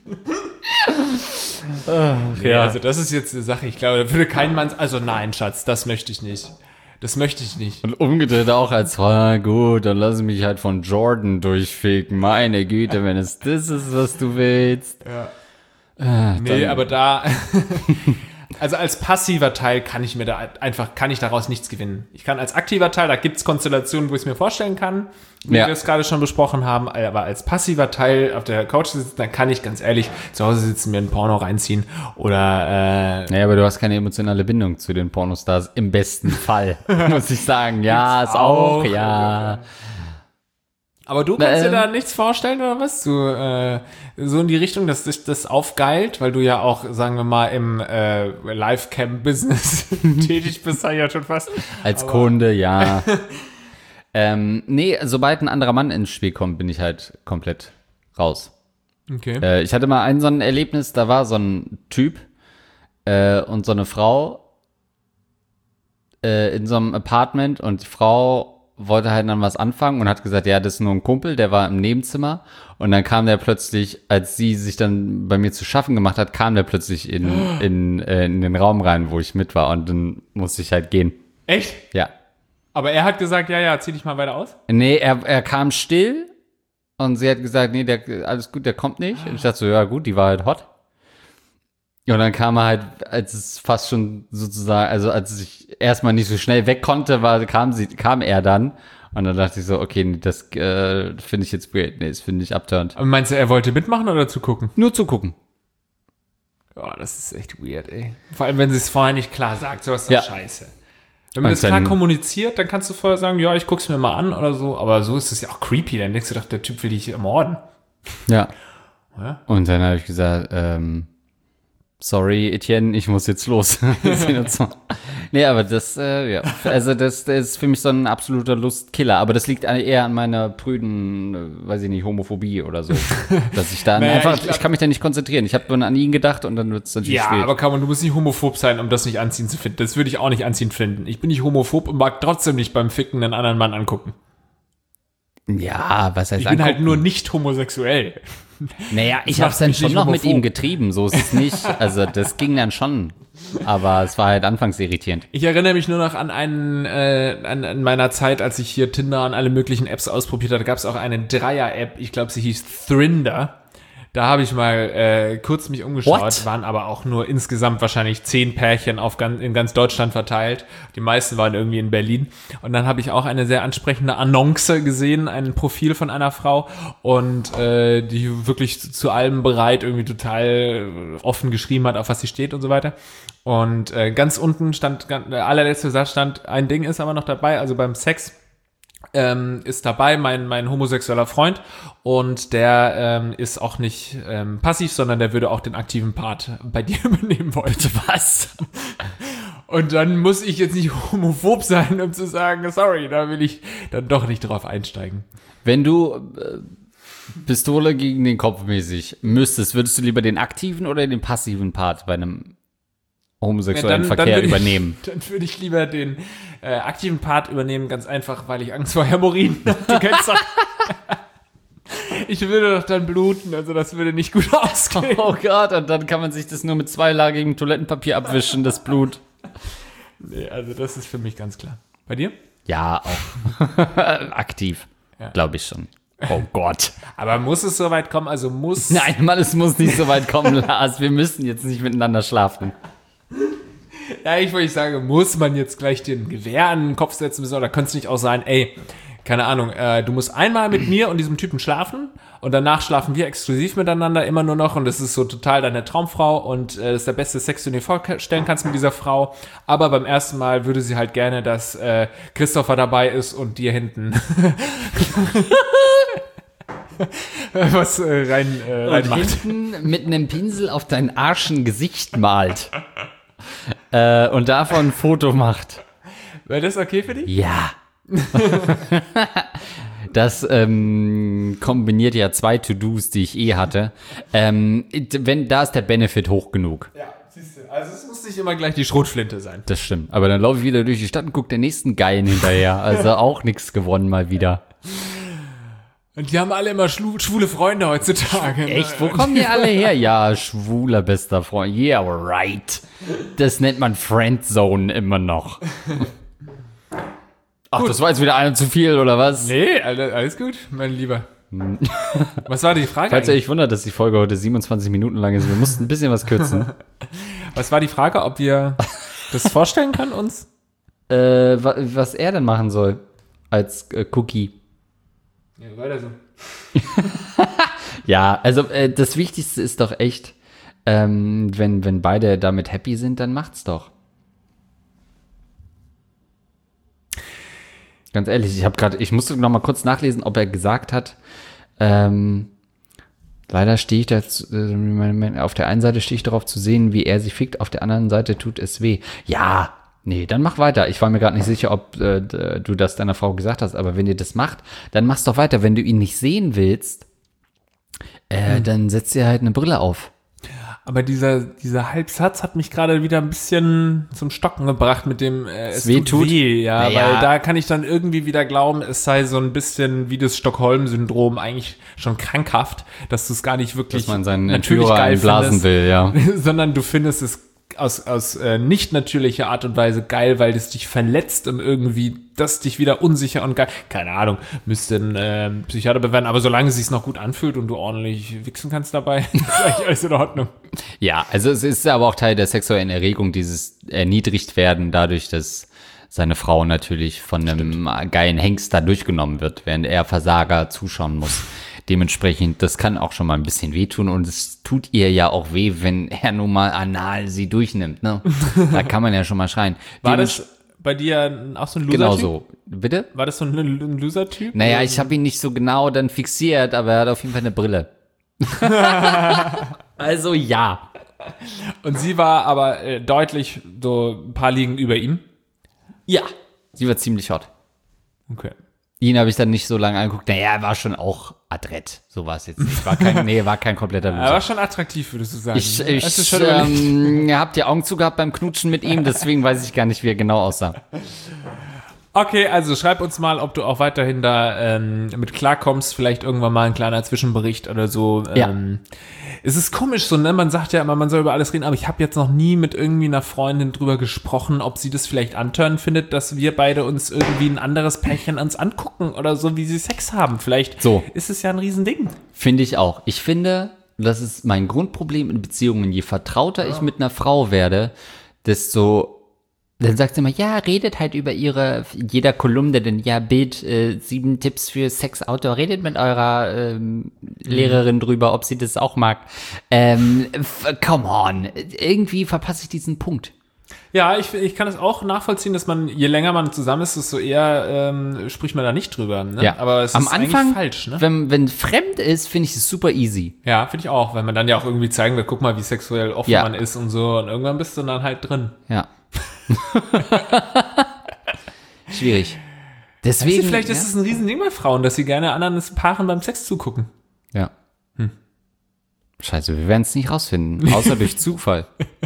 Nee, ja. also das ist jetzt eine Sache, ich glaube, da würde kein Mann, also nein, Schatz, das möchte ich nicht. Das möchte ich nicht. Und umgedreht auch als, ah, gut, dann lass mich halt von Jordan durchficken. Meine Güte, wenn es das ist, was du willst. Ja. Nee, aber da, also als passiver Teil kann ich mir da einfach, kann ich daraus nichts gewinnen. Ich kann als aktiver Teil, da gibt's Konstellationen, wo ich es mir vorstellen kann, wie Ja. wir es gerade schon besprochen haben, aber als passiver Teil auf der Couch sitzen, dann kann ich ganz ehrlich zu Hause sitzen, mir ein Porno reinziehen oder, äh, Naja, aber du hast keine emotionale Bindung zu den Pornostars. Im besten Fall, muss ich sagen. Ja, Gibt's ist auch, auch, ja. aber du kannst Ähm. dir da nichts vorstellen oder was? Du, äh, so in die Richtung, dass dich das aufgeilt, weil du ja auch, sagen wir mal, im äh, Livecam-Business tätig bist, sag ich ja schon fast. Als Kunde, ja. ähm, nee, sobald ein anderer Mann ins Spiel kommt, bin ich halt komplett raus. Okay. Äh, ich hatte mal ein so ein Erlebnis, da war so ein Typ äh, und so eine Frau äh, in so einem Apartment und die Frau wollte halt dann was anfangen und hat gesagt, ja, das ist nur ein Kumpel, der war im Nebenzimmer und dann kam der plötzlich, als sie sich dann bei mir zu schaffen gemacht hat, kam der plötzlich in, in, äh, in den Raum rein, wo ich mit war und dann musste ich halt gehen. Echt? Ja. Aber er hat gesagt, ja, ja, zieh dich mal weiter aus. Nee, er, er kam still und sie hat gesagt, nee, der, alles gut, der kommt nicht. Und ich dachte so, ja gut, die war halt hot. Und dann kam er halt, als es fast schon sozusagen, also als ich erstmal nicht so schnell weg konnte, war, kam sie, kam er dann. Und dann dachte ich so, okay, nee, das äh, finde ich jetzt weird. Nee, das finde ich abturnt. Aber meinst du, er wollte mitmachen oder zugucken? Nur zugucken. Ja, das ist echt weird, ey. Vor allem, wenn sie es vorher nicht klar sagt, sowas ist doch Ja. scheiße. Wenn man Und das klar dann- kommuniziert, dann kannst du vorher sagen, ja, ich guck's mir mal an oder so. Aber so ist es ja auch creepy. Dann denkst du doch, der Typ will dich ermorden. Ja. Ja. Und dann habe ich gesagt, ähm, sorry, Etienne, ich muss jetzt los. Wir sehen uns mal. Nee, aber das, äh, ja. Also das, das ist für mich so ein absoluter Lustkiller. Aber das liegt eher an meiner prüden, äh, weiß ich nicht, Homophobie oder so. Dass ich da Naja, einfach, ich ich, glaub- kann mich da nicht konzentrieren. Ich habe nur an ihn gedacht und dann wird es natürlich Ja, schwierig. aber kann man, du musst nicht homophob sein, um das nicht anziehend zu finden. Das würde ich auch nicht anziehend finden. Ich bin nicht homophob und mag trotzdem nicht beim Ficken einen anderen Mann angucken. Ja, was heißt Ich bin halt angucken? nur nicht homosexuell. Naja, ich macht hab's dann mich schon nicht noch mit homophob. ihm getrieben, so ist es nicht. Also das ging dann schon. Aber es war halt anfangs irritierend. Ich erinnere mich nur noch an einen, äh, an, an meiner Zeit, als ich hier Tinder und alle möglichen Apps ausprobiert hatte, gab es auch eine Dreier-App, ich glaube, sie hieß Thrinder. Da habe ich mal äh, kurz mich umgeschaut, What? waren aber auch nur insgesamt wahrscheinlich zehn Pärchen auf ganz, in ganz Deutschland verteilt. Die meisten waren irgendwie in Berlin. Und dann habe ich auch eine sehr ansprechende Annonce gesehen, ein Profil von einer Frau und äh, die wirklich zu, zu allem bereit irgendwie total offen geschrieben hat, auf was sie steht und so weiter. Und äh, ganz unten stand, ganz, der allerletzte Satz stand, ein Ding ist aber noch dabei, also beim Sex ähm, ist dabei mein, mein homosexueller Freund und der ähm, ist auch nicht ähm, passiv, sondern der würde auch den aktiven Part bei dir übernehmen wollen. Was? Und dann muss ich jetzt nicht homophob sein, um zu sagen, sorry, da will ich dann doch nicht drauf einsteigen. Wenn du äh, Pistole gegen den Kopf mäßig müsstest, würdest du lieber den aktiven oder den passiven Part bei einem homosexuellen Verkehr würde übernehmen? Ich, dann würde ich lieber den äh, aktiven Part übernehmen, ganz einfach, weil ich Angst vor Hämorrhoiden habe. Du kennst doch. Ich würde doch dann bluten, also das würde nicht gut ausgehen. Oh Gott, und dann kann man sich das nur mit zweilagigem Toilettenpapier abwischen, das Blut. Nee, also das ist für mich ganz klar. Bei dir? Ja, auch. Aktiv, Ja. glaube ich schon. Oh Gott. Aber muss es soweit kommen? Also muss... Nein, Mann, es muss nicht so weit kommen, Lars. Wir müssen jetzt nicht miteinander schlafen. Ja, ich wollte sagen, muss man jetzt gleich den Gewehr an den Kopf setzen müssen? Oder könnte es nicht auch sein, ey, keine Ahnung, äh, du musst einmal mit mir und diesem Typen schlafen und danach schlafen wir exklusiv miteinander immer nur noch und das ist so total deine Traumfrau und äh, das ist der beste Sex, den du dir vorstellen kannst mit dieser Frau. Aber beim ersten Mal würde sie halt gerne, dass äh, Christopher dabei ist und dir hinten was äh, rein, äh, Und reinmacht. hinten mit einem Pinsel auf dein Arschen Gesicht malt. äh, und davon ein Foto macht. Wäre das okay für dich? Ja. Das ähm, kombiniert ja zwei To-Dos, die ich eh hatte. Ähm, wenn, da ist der Benefit hoch genug. Ja, siehst du. Also es muss nicht immer gleich die Schrotflinte sein. Das stimmt. Aber dann laufe ich wieder durch die Stadt und gucke der nächsten Geilen hinterher. Also auch nichts gewonnen mal wieder. Und die haben alle immer schlu- schwule Freunde heutzutage. ne? Echt? Wo kommen die alle her? Ja, schwuler bester Freund. Yeah, right. Das nennt man Friendzone immer noch. Ach, Gut. das war jetzt wieder einer zu viel, oder was? Nee, alles, alles gut, mein Lieber. Was war die Frage? Falls ihr eigentlich? euch wundert, dass die Folge heute siebenundzwanzig Minuten lang ist, wir mussten ein bisschen was kürzen. Was war die Frage, ob wir das vorstellen können uns? äh, wa- was er denn machen soll als äh, Cookie. Ja, weiter so. Ja, also äh, das Wichtigste ist doch echt, ähm, wenn, wenn beide damit happy sind, dann macht's doch. Ganz ehrlich, ich habe gerade, ich musste noch mal kurz nachlesen, ob er gesagt hat, ähm, leider stehe ich da, zu- äh, auf der einen Seite stehe ich darauf zu sehen, wie er sie fickt, auf der anderen Seite tut es weh. Ja, nee, dann mach weiter. Ich war mir gerade nicht sicher, ob äh, d- du das deiner Frau gesagt hast, aber wenn ihr das macht, dann mach's doch weiter. Wenn du ihn nicht sehen willst, äh, dann setzt ihr halt eine Brille auf. Aber dieser, dieser Halbsatz hat mich gerade wieder ein bisschen zum Stocken gebracht mit dem äh, es weh tut tut? weh, ja, Naja. weil da kann ich dann irgendwie wieder glauben, es sei so ein bisschen wie das Stockholm-Syndrom eigentlich schon krankhaft, dass du es gar nicht wirklich Dass man seinen natürlich Entführer geil einblasen findest, will, ja. sondern du findest es aus, aus äh, nicht natürlicher Art und Weise geil, weil das dich verletzt und irgendwie das dich wieder unsicher und geil. Keine Ahnung, müsste ein äh, Psychiater bewerten, aber solange es sich noch gut anfühlt und du ordentlich wichsen kannst dabei, ist eigentlich alles in Ordnung. Ja, also es ist aber auch Teil der sexuellen Erregung, dieses erniedrigt werden dadurch, dass seine Frau natürlich von einem Stimmt. geilen Hengst da durchgenommen wird, während er Versager zuschauen muss. Dementsprechend, das kann auch schon mal ein bisschen wehtun und es tut ihr ja auch weh, wenn er nun mal anal sie durchnimmt, ne? Da kann man ja schon mal schreien. War das bei dir auch so ein Loser-Typ? Genau so. Bitte? War das so ein, ein Loser-Typ? Naja, ich habe ihn nicht so genau dann fixiert, aber er hat auf jeden Fall eine Brille. Also ja. Und sie war aber äh, deutlich so ein paar Ligen über ihm? Ja. Sie war ziemlich hot. Okay. Ihn habe ich dann nicht so lange angeguckt. Naja, er war schon auch adrett. So war es jetzt nicht. War kein, nee, war kein kompletter Loser. Er war schon attraktiv, würdest du sagen. Ich, ich ähm, ihr habt die Augen zugehabt beim Knutschen mit ihm, deswegen weiß ich gar nicht, wie er genau aussah. Okay, also schreib uns mal, ob du auch weiterhin da ähm, mit klarkommst. Vielleicht irgendwann mal ein kleiner Zwischenbericht oder so. Ja. Ähm, es ist komisch so, ne? Man sagt ja immer, man soll über alles reden, aber ich habe jetzt noch nie mit irgendwie einer Freundin drüber gesprochen, ob sie das vielleicht antörnen findet, dass wir beide uns irgendwie ein anderes Pärchen uns angucken oder so, wie sie Sex haben. Vielleicht so. Ist es ja ein Riesending. Finde ich auch. Ich finde, das ist mein Grundproblem in Beziehungen. Je vertrauter ja. ich mit einer Frau werde, desto dann sagt sie immer, ja, redet halt über ihre, jeder Kolumne, denn ja, Bild, äh, sieben Tipps für Sex-Outdoor, redet mit eurer ähm, Lehrerin drüber, ob sie das auch mag. Ähm, f- come on, irgendwie verpasse ich diesen Punkt. Ja, ich, ich kann es auch nachvollziehen, dass man, je länger man zusammen ist, desto eher ähm, spricht man da nicht drüber. Ne? Ja. Aber es Am ist Anfang, eigentlich falsch. Ne? Wenn, wenn fremd ist, finde ich es super easy. Ja, finde ich auch, weil man dann ja auch irgendwie zeigen will, guck mal, wie sexuell offen ja. man ist und so. Und irgendwann bist du dann halt drin. Ja. Schwierig. Deswegen. Weißt du, vielleicht ja? ist es ein Riesending bei Frauen, dass sie gerne anderen Paaren beim Sex zugucken. Ja. Hm. Scheiße, wir werden es nicht rausfinden, außer durch Zufall.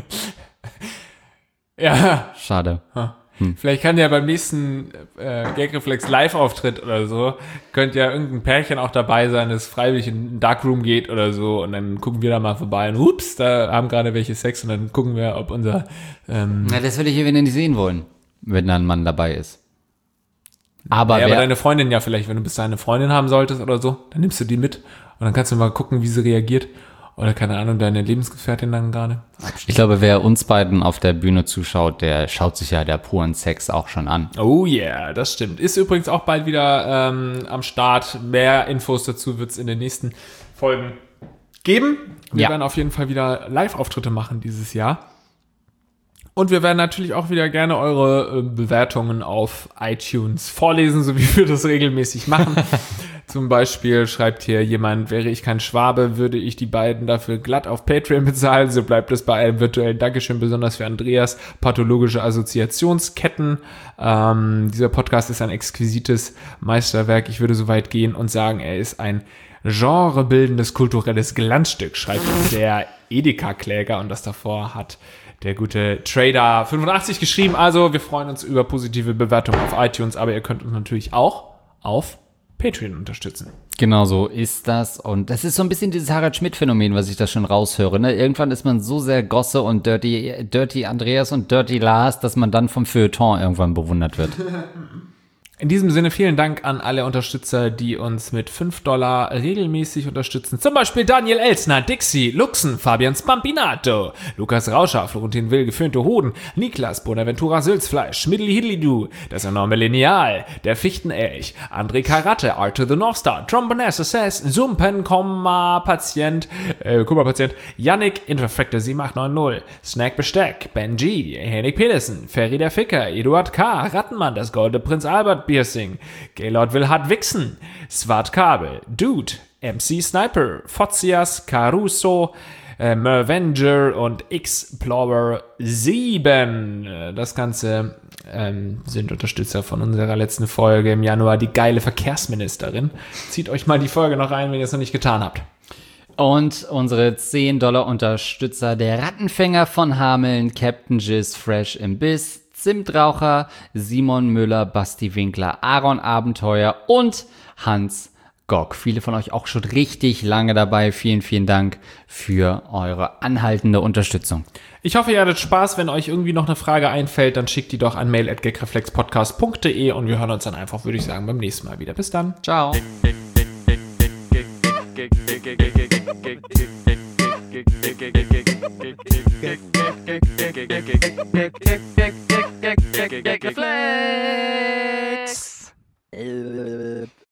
Ja. Schade. Hm. Vielleicht kann ja beim nächsten äh, Gagreflex Live-Auftritt oder so, könnte ja irgendein Pärchen auch dabei sein, das freiwillig in den Darkroom geht oder so und dann gucken wir da mal vorbei und ups, da haben gerade welche Sex und dann gucken wir, ob unser ähm Na, das würde ich hier wieder nicht sehen wollen, wenn da ein Mann dabei ist. Aber, ja, wer, aber deine Freundin ja vielleicht, wenn du bis dahin eine Freundin haben solltest oder so, dann nimmst du die mit und dann kannst du mal gucken, wie sie reagiert. Oder keine Ahnung, deine Lebensgefährtin dann gerade. Ich glaube, wer uns beiden auf der Bühne zuschaut, der schaut sich ja der puren Sex auch schon an. Oh yeah, das stimmt. Ist übrigens auch bald wieder ähm, am Start. Mehr Infos dazu wird es in den nächsten Folgen geben. Wir ja. werden auf jeden Fall wieder Live-Auftritte machen dieses Jahr. Und wir werden natürlich auch wieder gerne eure äh, Bewertungen auf iTunes vorlesen, so wie wir das regelmäßig machen. Zum Beispiel schreibt hier jemand, wäre ich kein Schwabe, würde ich die beiden dafür glatt auf Patreon bezahlen. So bleibt es bei einem virtuellen Dankeschön, besonders für Andreas. Pathologische Assoziationsketten. Ähm, dieser Podcast ist ein exquisites Meisterwerk. Ich würde so weit gehen und sagen, er ist ein genrebildendes kulturelles Glanzstück, schreibt der Edeka-Kläger. Und das davor hat der gute Trader fünfundachtzig geschrieben. Also wir freuen uns über positive Bewertungen auf iTunes, aber ihr könnt uns natürlich auch auf Patreon unterstützen. Genau so ist das. Und das ist so ein bisschen dieses Harald Schmidt-Phänomen, was ich da schon raushöre. Ne? Irgendwann ist man so sehr Gosse und Dirty, Dirty Andreas und Dirty Lars, dass man dann vom Feuilleton irgendwann bewundert wird. In diesem Sinne vielen Dank an alle Unterstützer, die uns mit fünf Dollar regelmäßig unterstützen. Zum Beispiel Daniel Elsner, Dixie, Luxen, Fabian Spampinato, Lukas Rauscher, Florentin Will, geföhnte Hoden, Niklas, Bonaventura Sülzfleisch, Schmiddli Hidlidu, das enorme Lineal, der Fichtenelch, André Karatte, Art to the North Star, Tromboness Assess, Sumpen, Komma, Patient, äh, Kummer-Patient, Yannick, Interfactor sieben acht neun null, Snack Besteck, Benji, Henrik Pedersen, Ferry der Ficker, Eduard K., Rattenmann, das Golde Prinz Albert, Piercing, Gaylord will hart wichsen, Swart Kabel, Dude, M C Sniper, Fotzias, Caruso, äh, Mervenger und Explorer sieben. Das Ganze ähm, sind Unterstützer von unserer letzten Folge im Januar, die geile Verkehrsministerin. Zieht euch mal die Folge noch rein, wenn ihr es noch nicht getan habt. Und unsere zehn Dollar Unterstützer, der Rattenfänger von Hameln, Captain Jizz Fresh im Biss, Zimtraucher, Simon Müller, Basti Winkler, Aaron Abenteuer und Hans Gog. Viele von euch auch schon richtig lange dabei. Vielen, vielen Dank für eure anhaltende Unterstützung. Ich hoffe, ihr hattet Spaß. Wenn euch irgendwie noch eine Frage einfällt, dann schickt die doch an mail at gagreflexpodcast punkt de und wir hören uns dann einfach, würde ich sagen, beim nächsten Mal wieder. Bis dann. Ciao. Bing, bing.